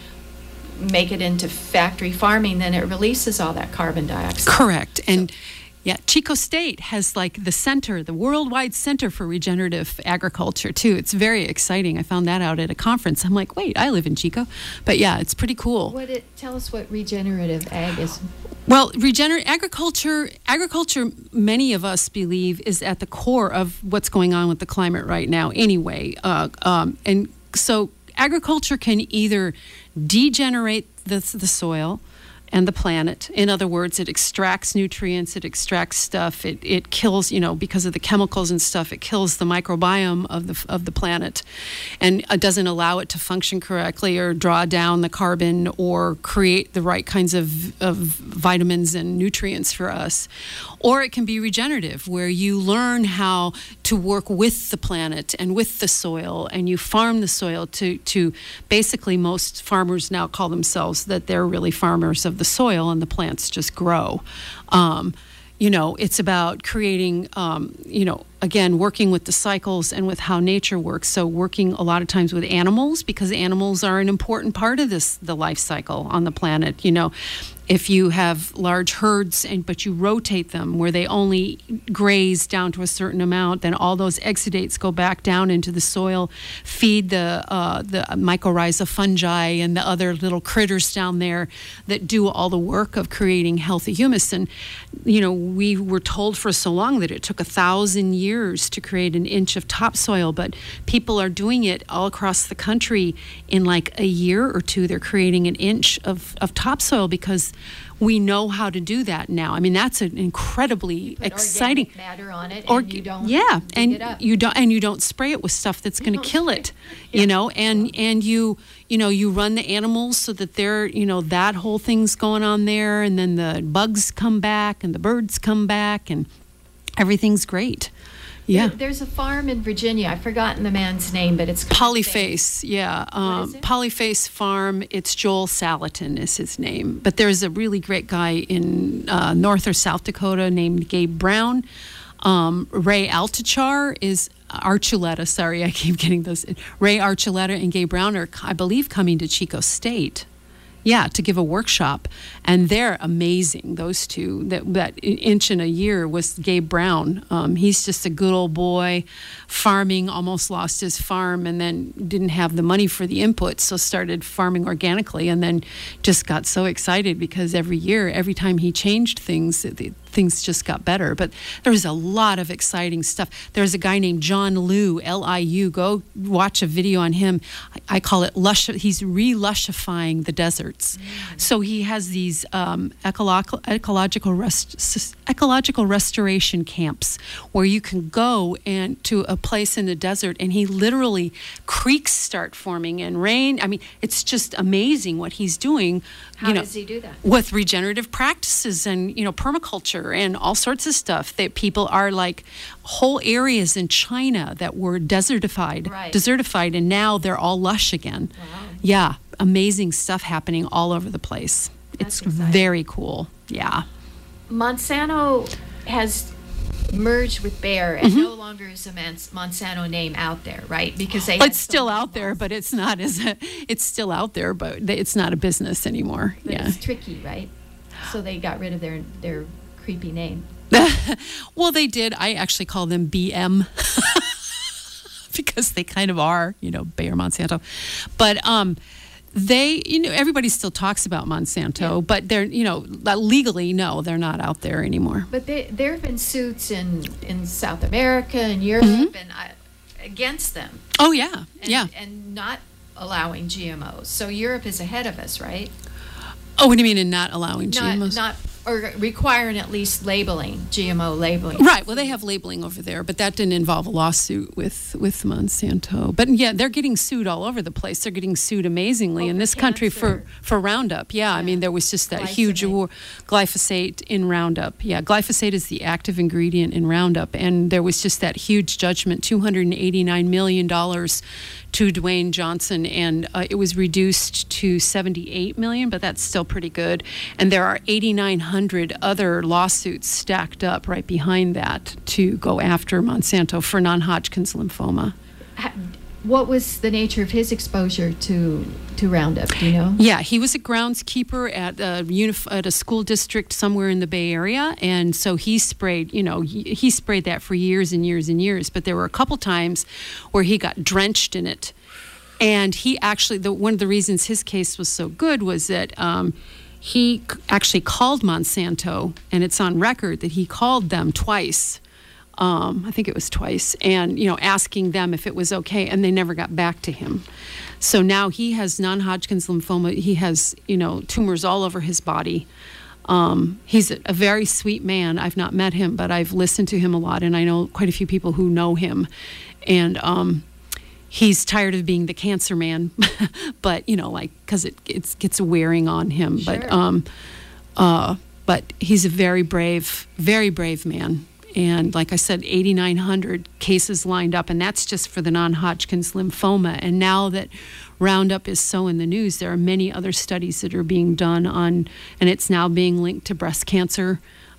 make it into factory farming, then it releases all that carbon dioxide. Correct. And so, yeah, Chico State has like the center, the worldwide center for regenerative agriculture too. It's very exciting. I found that out at a conference. I'm like, wait, I live in Chico. But yeah, it's pretty cool. What it, tell us what regenerative ag is. Well, regenerative agriculture, agriculture, many of us believe, is at the core of what's going on with the climate right now anyway. Uh, um, and so agriculture can either degenerate the, the soil and the planet. In other words, it extracts nutrients, it extracts stuff, it, it kills, you know, because of the chemicals and stuff, it kills the microbiome of the of the planet and uh, doesn't allow it to function correctly or draw down the carbon or create the right kinds of, of vitamins and nutrients for us. Or it can be regenerative, where you learn how to work with the planet and with the soil, and you farm the soil to, to basically most farmers now call themselves that they're really farmers of the soil and the plants just grow. Um, you know, it's about creating, um, you know, again, working with the cycles and with how nature works. So working a lot of times with animals, because animals are an important part of this, the life cycle on the planet. You know, if you have large herds and but you rotate them where they only graze down to a certain amount, then all those exudates go back down into the soil, feed the uh, the mycorrhiza fungi and the other little critters down there that do all the work of creating healthy humus. And you know, we were told for so long that it took a thousand years to create an inch of topsoil, but people are doing it all across the country in like a year or two. They're creating an inch of, of topsoil because we know how to do that now. I mean, that's an incredibly Put exciting organic matter on it, or and you don't yeah, dig and it up. you don't and you don't spray it with stuff that's going to kill it. Yeah. You know, and and you you know you run the animals so that they're you know that whole thing's going on there, and then the bugs come back and the birds come back and everything's great. Yeah. There, there's a farm in Virginia. I've forgotten the man's name, but it's kind of famous. Polyface, yeah. Um, is it? Polyface Farm. It's Joel Salatin is his name. But there's a really great guy in uh, North or South Dakota named Gabe Brown. Um, Ray Altuchar is Archuleta. Sorry, I keep getting those. Ray Archuleta and Gabe Brown are, I believe, coming to Chico State. Yeah, to give a workshop, and they're amazing. Those two, that that inch in a year was Gabe Brown. Um, he's just a good old boy, farming. Almost lost his farm, and then didn't have the money for the inputs, so started farming organically, and then just got so excited because every year, every time he changed things, it, it, things just got better. But there was a lot of exciting stuff. There's a guy named John Liu, L I U. Go watch a video on him. I, I call it lush. He's re-lushifying the deserts. Mm. So he has these um, ecological ecological rest, ecological restoration camps where you can go and to a place in the desert, and he literally creeks start forming and rain. I mean, it's just amazing what he's doing. How you know, does he do that? With regenerative practices and, you know, permaculture and all sorts of stuff that people are like whole areas in China that were desertified, Right. desertified, and now they're all lush again. Wow. Yeah, amazing stuff happening all over the place. That's it's exciting. very cool. Yeah. Monsanto has merged with Bayer, and no longer is a Mons- Monsanto name out there, right? Because they Well, had it's so still much out there, loss. but it's not as a, it's still out there, but they- it's not a business anymore. But yeah. it's tricky, right? So they got rid of their their creepy name. Well, they did. I actually call them B M because they kind of are, you know, Bayer Monsanto. But um, they, you know, everybody still talks about Monsanto, Yeah. but they're, you know, legally, no, they're not out there anymore. But they, there have been suits in, in South America and Europe Mm-hmm. and uh, against them, Oh, yeah. and, yeah. and not allowing G M Os. So Europe is ahead of us, right? Oh, what do you mean in not allowing G Not, M Os? not or requiring at least labeling, G M O labeling. Right. Well, they have labeling over there, but that didn't involve a lawsuit with, with Monsanto. But yeah, they're getting sued all over the place. They're getting sued amazingly Oh, in for this country for, cancer. for Roundup. Yeah, I mean, there was just that huge Glyphosate. war, glyphosate in Roundup. Yeah, glyphosate is the active ingredient in Roundup, and there was just that huge judgment, two hundred eighty-nine million dollars to Dwayne Johnson, and uh, it was reduced to seventy-eight million dollars, but that's still pretty good. And there are eighty-nine hundred other lawsuits stacked up right behind that to go after Monsanto for non-Hodgkin's lymphoma. Ha- What was the nature of his exposure to to Roundup? Do you know? Yeah, he was a groundskeeper at a, unif- at a school district somewhere in the Bay Area, and so he sprayed, you know, he, he sprayed that for years and years and years, but there were a couple times where he got drenched in it. And he actually, the, one of the reasons his case was so good was that um, he c- actually called Monsanto, and it's on record that he called them twice. Um, I think it was twice, and, you know, asking them if it was okay, and they never got back to him. So now he has non-Hodgkin's lymphoma. He has, you know, tumors all over his body. Um, he's a, a very sweet man. I've not met him, but I've listened to him a lot, and I know quite a few people who know him. And um, he's tired of being the cancer man, but, you know, like, because it it's, gets wearing on him. Sure. But, um, uh, but he's a very brave, very brave man. And like I said, eighty-nine hundred cases lined up, and that's just for the non-Hodgkin's lymphoma. And now that Roundup is so in the news, there are many other studies that are being done on, and it's now being linked to breast cancer.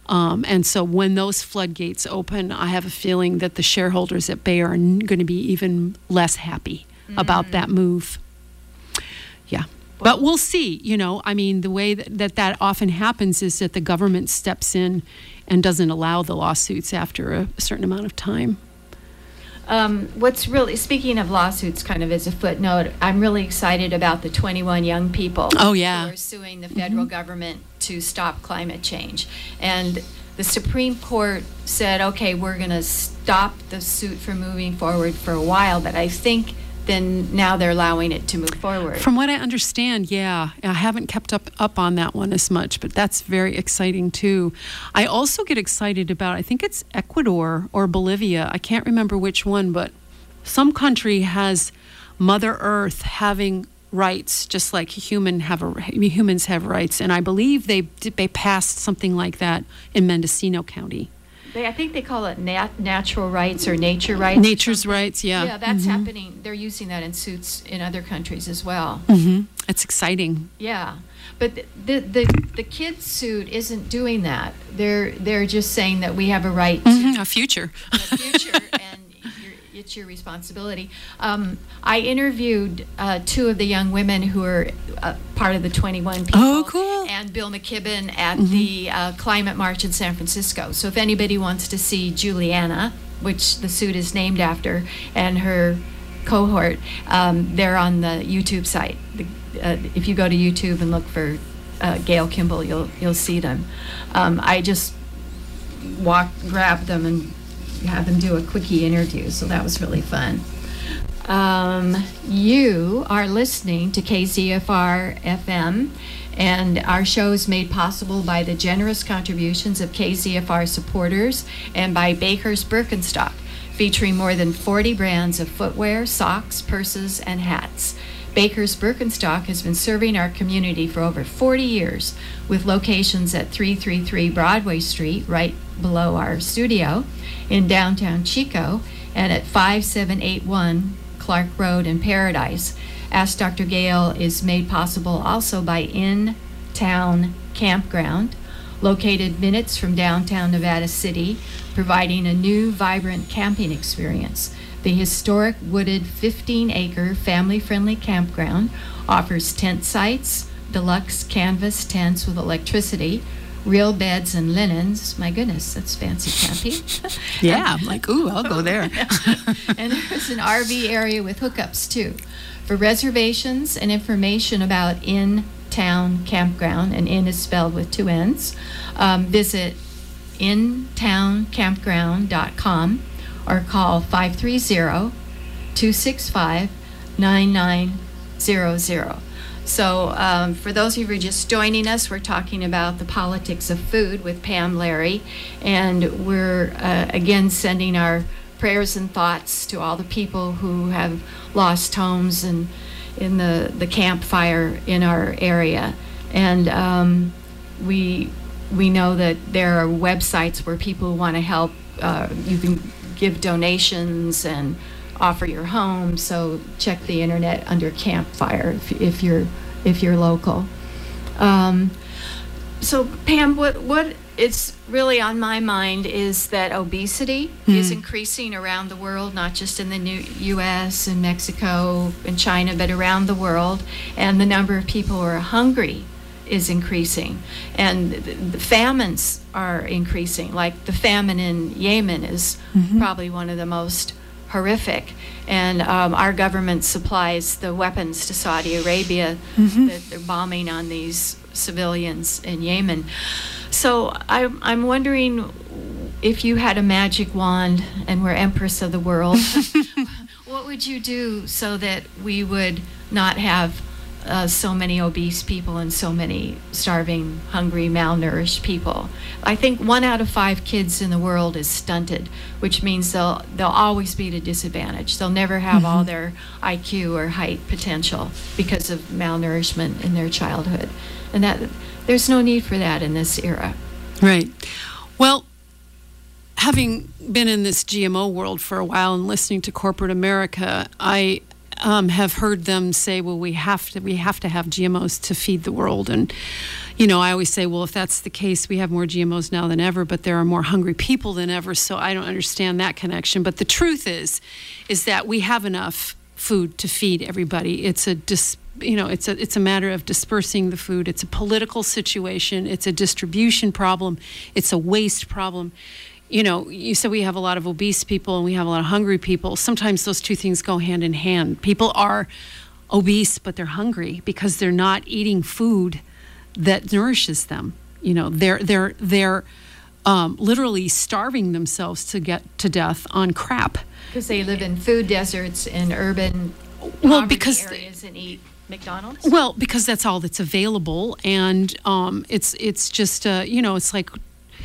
Um, and so when those floodgates open, I have a feeling that the shareholders at Bayer are n- going to be even less happy mm. about that move. Yeah. But we'll see, you know, I mean, the way that, that that often happens is that the government steps in and doesn't allow the lawsuits after a, a certain amount of time. Um, what's really, speaking of lawsuits, kind of as a footnote, I'm really excited about the twenty-one young people oh, yeah. who are suing the federal mm-hmm. government to stop climate change. And the Supreme Court said, okay, we're going to stop the suit from moving forward for a while, but I think then now they're allowing it to move forward. From what I understand, yeah. I haven't kept up, up on that one as much, but that's very exciting too. I also get excited about, I think it's Ecuador or Bolivia. I can't remember which one, but some country has Mother Earth having rights, just like human have a, humans have rights. And I believe they they passed something like that in Mendocino County. They, I think they call it nat- natural rights or nature rights. Nature's rights, yeah. Yeah, that's mm-hmm. happening. They're using that in suits in other countries as well. Mm-hmm. It's exciting. Yeah, but the, the the the kids suit isn't doing that. They're they're just saying that we have a right to mm-hmm. a future, a future, and you're, it's your responsibility. Um, I interviewed uh, two of the young women who are uh, part of the twenty-one people. Oh, cool. And Bill McKibben at mm-hmm. the uh, Climate March in San Francisco. So if anybody wants to see Juliana, which the suit is named after, and her cohort, um, they're on the YouTube site. The, uh, if you go to YouTube and look for uh, Gail Kimball, you'll you'll see them. Um, I just walked, grabbed them, and had them do a quickie interview, so that was really fun. Um, you are listening to K Z F R F M, and our show is made possible by the generous contributions of K Z F R supporters and by Baker's Birkenstock, featuring more than forty brands of footwear, socks, purses, and hats. Baker's Birkenstock has been serving our community for over forty years, with locations at three thirty-three Broadway Street, right below our studio, in downtown Chico, and at five seven eight one Clark Road in Paradise. Ask Doctor Gale is made possible also by In Town Campground, located minutes from downtown Nevada City, providing a new, vibrant camping experience. The historic wooded fifteen-acre family-friendly campground offers tent sites, deluxe canvas tents with electricity, real beds and linens. My goodness, that's fancy camping. Yeah, I'm like, ooh, I'll go there. And there's an R V area with hookups, too. For reservations and information about In Town Campground, and In is spelled with two N's, um, visit in town campground dot com or call five three zero, two six five, nine nine zero zero. So um, for those of you who are just joining us, we're talking about the politics of food with Pam Larry, and we're uh, again sending our prayers and thoughts to all the people who have lost homes and in the, the campfire in our area. And um, we we know that there are websites where people want to help. Uh, you can give donations and offer your home. So check the internet under campfire if, if you're if you're local. Um, so Pam, what what is really on my mind is that obesity mm. is increasing around the world, not just in the new U S and Mexico and China, but around the world. And the number of people who are hungry is increasing. And the, the famines are increasing. Like the famine in Yemen is mm-hmm. probably one of the most horrific. And um, our government supplies the weapons to Saudi Arabia mm-hmm. that they're bombing on these civilians in Yemen. So I, I'm wondering if you had a magic wand and were Empress of the world, what would you do so that we would not have uh, so many obese people and so many starving, hungry, malnourished people? I think one out of five kids in the world is stunted, which means they'll they'll always be at a disadvantage. They'll never have mm-hmm. all their I Q or height potential because of malnourishment in their childhood. And that there's no need for that in this era. Right. Well, having been in this G M O world for a while and listening to corporate America, I um, have heard them say, well, we have to we have to have G M Os to feed the world. And, you know, I always say, well, if that's the case, we have more G M Os now than ever, but there are more hungry people than ever. So I don't understand that connection. But the truth is, is that we have enough food to feed everybody. It's a dis, you know, it's a it's a matter of dispersing the food. It's a political situation. It's a distribution problem. It's a waste problem. You know, you said we have a lot of obese people and we have a lot of hungry people. Sometimes those two things go hand in hand. People are obese, but they're hungry because they're not eating food that nourishes them. You know, they're they're they're um, literally starving themselves to get to death on crap. Because they live in food deserts in urban well, because areas and eat McDonald's. Well, because that's all that's available, and um, it's it's just uh, you know, it's like.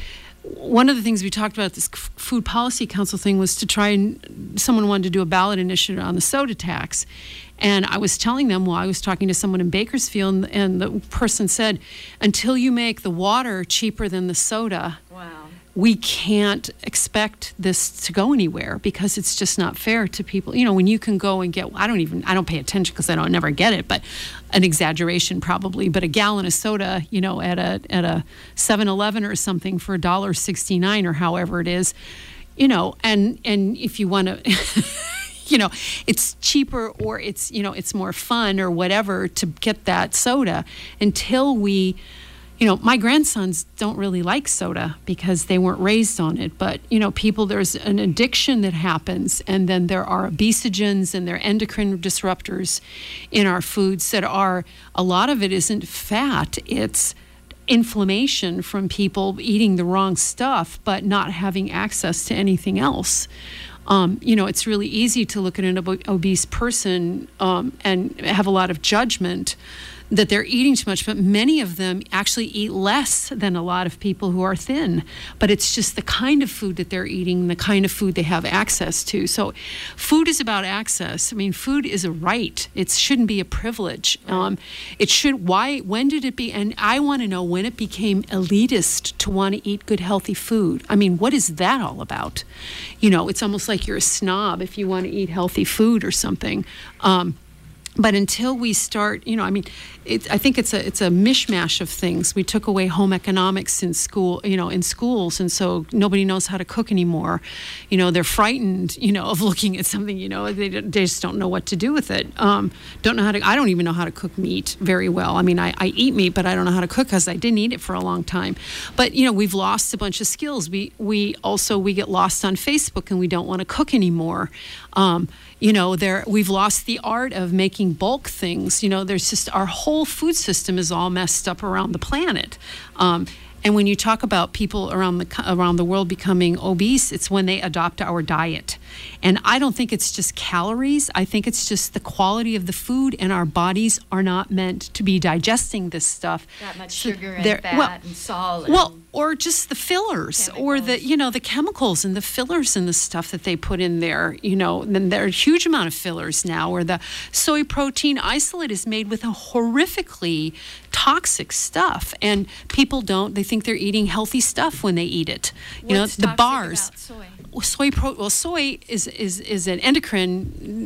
One of the things we talked about at this Food Policy Council thing was to try and someone wanted to do a ballot initiative on the soda tax. And I was telling them, well, I was talking to someone in Bakersfield, and, and the person said, until you make the water cheaper than the soda, wow. we can't expect this to go anywhere because it's just not fair to people. You know, when you can go and get, I don't even, I don't pay attention because I don't never get it, but an exaggeration probably, but a gallon of soda, you know, at a at a seven eleven or something for one dollar sixty-nine or however it is, you know, and, and if you want to, you know, it's cheaper or it's, you know, it's more fun or whatever to get that soda until we, you know, my grandsons don't really like soda because they weren't raised on it. But, you know, people, there's an addiction that happens, and then there are obesogens and there are endocrine disruptors in our foods that are, a lot of it isn't fat. It's inflammation from people eating the wrong stuff but not having access to anything else. Um, you know, it's really easy to look at an ob- obese person um, and have a lot of judgment that they're eating too much, but many of them actually eat less than a lot of people who are thin. But it's just the kind of food that they're eating, the kind of food they have access to. So food is about access. I mean, food is a right. It shouldn't be a privilege. Um, it should, why, when did it be, and I want to know when it became elitist to want to eat good, healthy food. I mean, what is that all about? You know, it's almost like you're a snob if you want to eat healthy food or something. Um, But until we start, you know, I mean, it, I think it's a it's a mishmash of things. We took away home economics in school, you know, in schools, and so nobody knows how to cook anymore. You know, they're frightened, you know, of looking at something. You know, they they just don't know what to do with it. Um, don't know how to. I don't even know how to cook meat very well. I mean, I, I eat meat, but I don't know how to cook because I didn't eat it for a long time. But you know, we've lost a bunch of skills. We we also we get lost on Facebook and we don't want to cook anymore. Um, You know, there we've lost the art of making bulk things. You know, there's just our whole food system is all messed up around the planet. Um, and when you talk about people around the around the world becoming obese, it's when they adopt our diet. And I don't think it's just calories. I think it's just the quality of the food, and our bodies are not meant to be digesting this stuff. That much So sugar and they're- fat well, and salt. Well, and or just the fillers, or the, chemicals. you know, the chemicals and the fillers and the stuff that they put in there, you know, then there are a huge amount of fillers now, or the soy protein isolate is made with a horrifically toxic stuff, and people don't, they think they're eating healthy stuff when they eat it. You What's know, the toxic bars. about soy? Soy pro, well, soy is, is, is an endocrine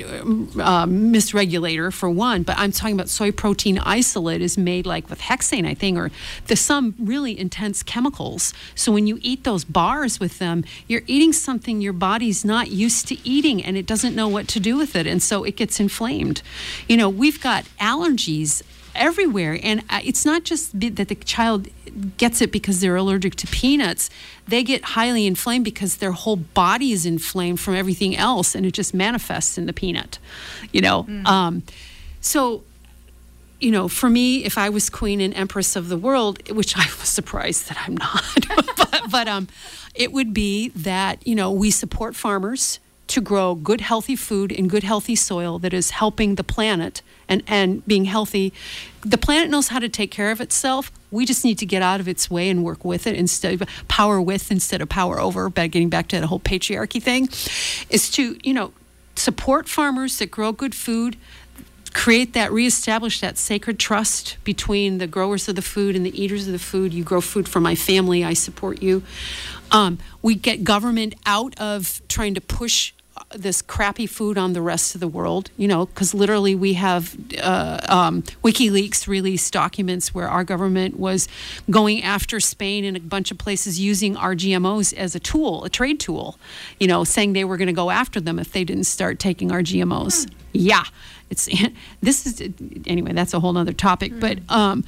uh, misregulator for one, but I'm talking about soy protein isolate is made like with hexane, I think, or there's some really intense chemicals. So when you eat those bars with them, you're eating something your body's not used to eating, and it doesn't know what to do with it, and so it gets inflamed. You know, we've got allergies everywhere, and it's not just that the child gets it because they're allergic to peanuts. They get highly inflamed because their whole body is inflamed from everything else, and it just manifests in the peanut, you know. Mm. Um, so, you know, for me, if I was queen and empress of the world, which I was surprised that I'm not, but, but um, it would be that, you know, we support farmers to grow good, healthy food in good, healthy soil that is helping the planet and, and being healthy. The planet knows how to take care of itself. We just need to get out of its way and work with it instead of power with instead of power over, but getting back to the whole patriarchy thing, is to, you know, support farmers that grow good food, create that, reestablish that sacred trust between the growers of the food and the eaters of the food. You grow food for my family, I support you. Um, we get government out of trying to push this crappy food on the rest of the world, you know, because literally we have uh, um, WikiLeaks released documents where our government was going after Spain and a bunch of places using our G M Os as a tool, a trade tool, you know, saying they were going to go after them if they didn't start taking our G M Os. Hmm. Yeah. It's this is anyway, that's a whole nother topic, hmm. but um,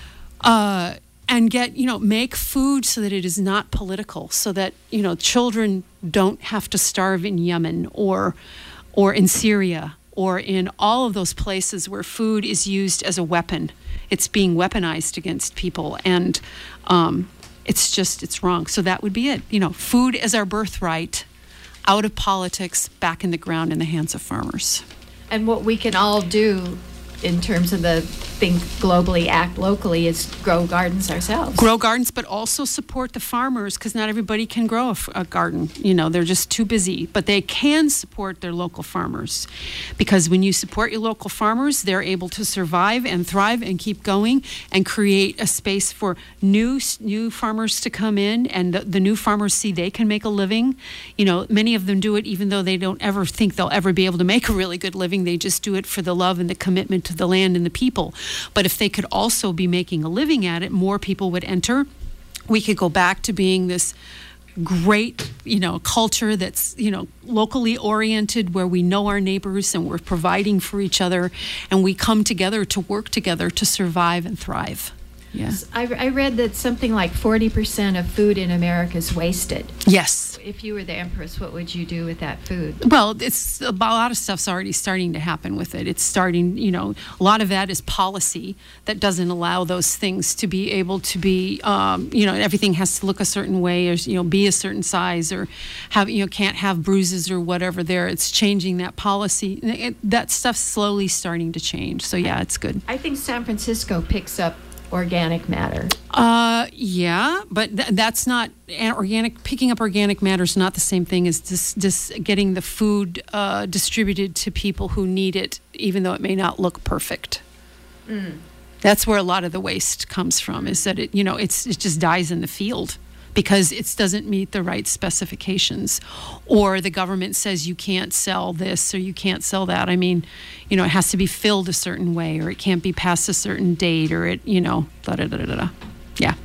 uh, and get, you know, make food so that it is not political, so that, you know, children don't have to starve in Yemen or or in Syria or in all of those places where food is used as a weapon. It's being weaponized against people, and um, it's just, it's wrong. So that would be it. You know, food as our birthright, out of politics, back in the ground in the hands of farmers. And what we can all do in terms of the think globally, act locally is grow gardens ourselves. Grow gardens, but also support the farmers, because not everybody can grow a, f- a garden. You know, they're just too busy. But they can support their local farmers, because when you support your local farmers, they're able to survive and thrive and keep going and create a space for new new farmers to come in, and the, the new farmers see they can make a living. You know, many of them do it even though they don't ever think they'll ever be able to make a really good living. They just do it for the love and the commitment to the land and the people. But if they could also be making a living at it, more people would enter. We could go back to being this great, you know, culture that's, you know, locally oriented, where we know our neighbors and we're providing for each other, and we come together to work together to survive and thrive. Yeah. I, I read that something like forty percent of food in America is wasted. Yes. If you were the Empress, what would you do with that food? Well, it's a lot of stuff's already starting to happen with it. It's starting, you know, a lot of that is policy that doesn't allow those things to be able to be, um, you know, everything has to look a certain way, or, you know, be a certain size, or have, you know, can't have bruises or whatever there. It's changing that policy. It, that stuff's slowly starting to change. So, yeah, it's good. I think San Francisco picks up organic matter. Uh, yeah, but th- that's not organic. Picking up organic matter is not the same thing as just, just getting the food uh, distributed to people who need it, even though it may not look perfect. Mm. That's where a lot of the waste comes from. Is that it? You know, it's it just dies in the field because it doesn't meet the right specifications, or the government says you can't sell this or you can't sell that. I mean, you know, it has to be filled a certain way, or it can't be past a certain date, or it, you know, da da da da da. Yeah.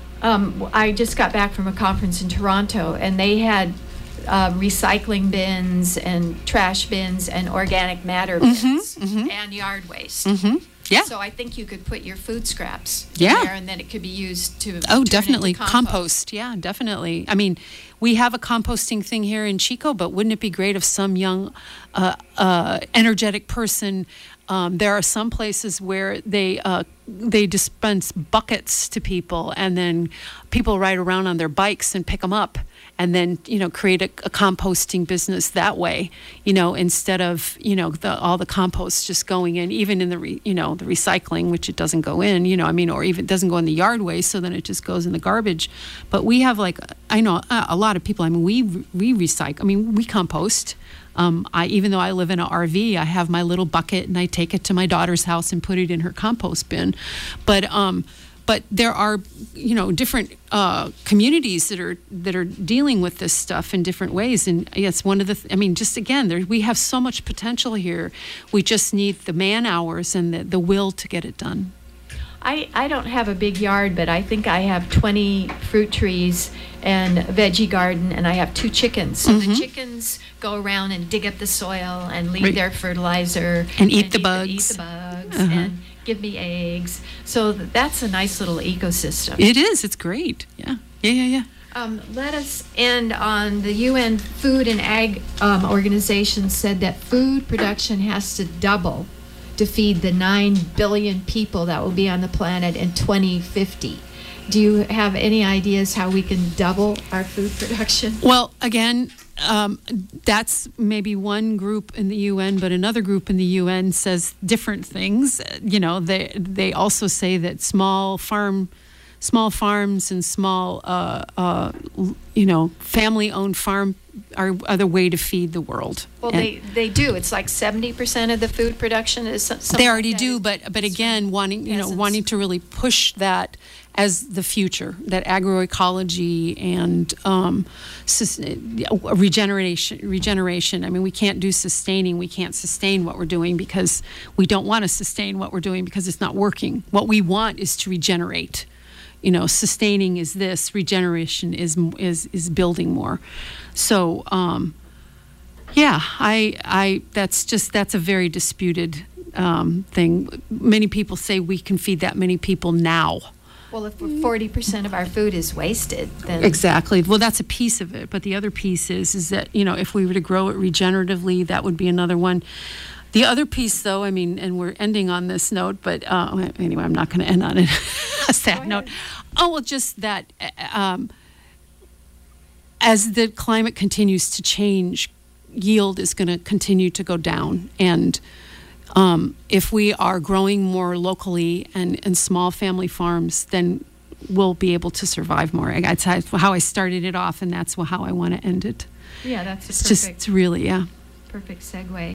Um, I just got back from a conference in Toronto, and they had uh, recycling bins and trash bins and organic matter bins mm-hmm, mm-hmm. and yard waste. Mm-hmm. Yeah. So I think you could put your food scraps yeah. in there, and then it could be used to oh, turn definitely into compost. compost. Yeah, definitely. I mean, we have a composting thing here in Chico, but wouldn't it be great if some young, uh, uh, energetic person? Um, there are some places where they uh, they dispense buckets to people, and then people ride around on their bikes and pick them up, and then, you know, create a, a composting business that way, you know, instead of, you know, the, all the compost just going in, even in the, re, you know, the recycling, which it doesn't go in, you know, I mean, or even doesn't go in the yard waste, so then it just goes in the garbage. But we have, like, I know a, a lot of people, I mean, we we recycle, I mean, we compost. Um, I, even though I live in an R V, I have my little bucket, and I take it to my daughter's house and put it in her compost bin. But um, but there are, you know, different uh, communities that are that are dealing with this stuff in different ways. And yes, one of the, th- I mean, just again, there, we have so much potential here. We just need the man hours and the, the will to get it done. I, I don't have a big yard, but I think I have twenty fruit trees and a veggie garden, and I have two chickens. So mm-hmm. the chickens go around and dig up the soil and leave right. their fertilizer. And eat and the eat bugs. The, eat the bugs uh-huh. and give me eggs. So that's a nice little ecosystem. It is. It's great. Yeah. Yeah, yeah, yeah. Um, let us end on the U N Food and Ag um, Organization said that food production has to double to feed the nine billion people that will be on the planet in twenty fifty. Do you have any ideas how we can double our food production? Well, again, um, that's maybe one group in the U N, but another group in the U N says different things. You know, they they also say that small farm, small farms and small, uh, uh, you know, family-owned farm are, are the way to feed the world. Well, and they, they do. It's like seventy percent of the food production is something they already like do, but but again, wanting you know essence. wanting to really push that as the future, that agroecology and um, sus- regeneration. Regeneration. I mean, we can't do sustaining. We can't sustain what we're doing because we don't want to sustain what we're doing because it's not working. What we want is to regenerate. You know, sustaining is this. Regeneration is is is building more. So, um, yeah, I I that's just that's a very disputed um, thing. Many people say we can feed that many people now. Well, if forty percent of our food is wasted, then... Exactly. Well, that's a piece of it. But the other piece is, is that, you know, if we were to grow it regeneratively, that would be another one. The other piece, though, I mean, and we're ending on this note, but uh, anyway, I'm not going to end on it, a sad note. Oh, well, just that um, as the climate continues to change, yield is going to continue to go down. And Um, if we are growing more locally and, and small family farms, then we'll be able to survive more. That's how I started it off, and that's how I want to end it. Yeah, that's a it's perfect, just really, yeah. perfect segue.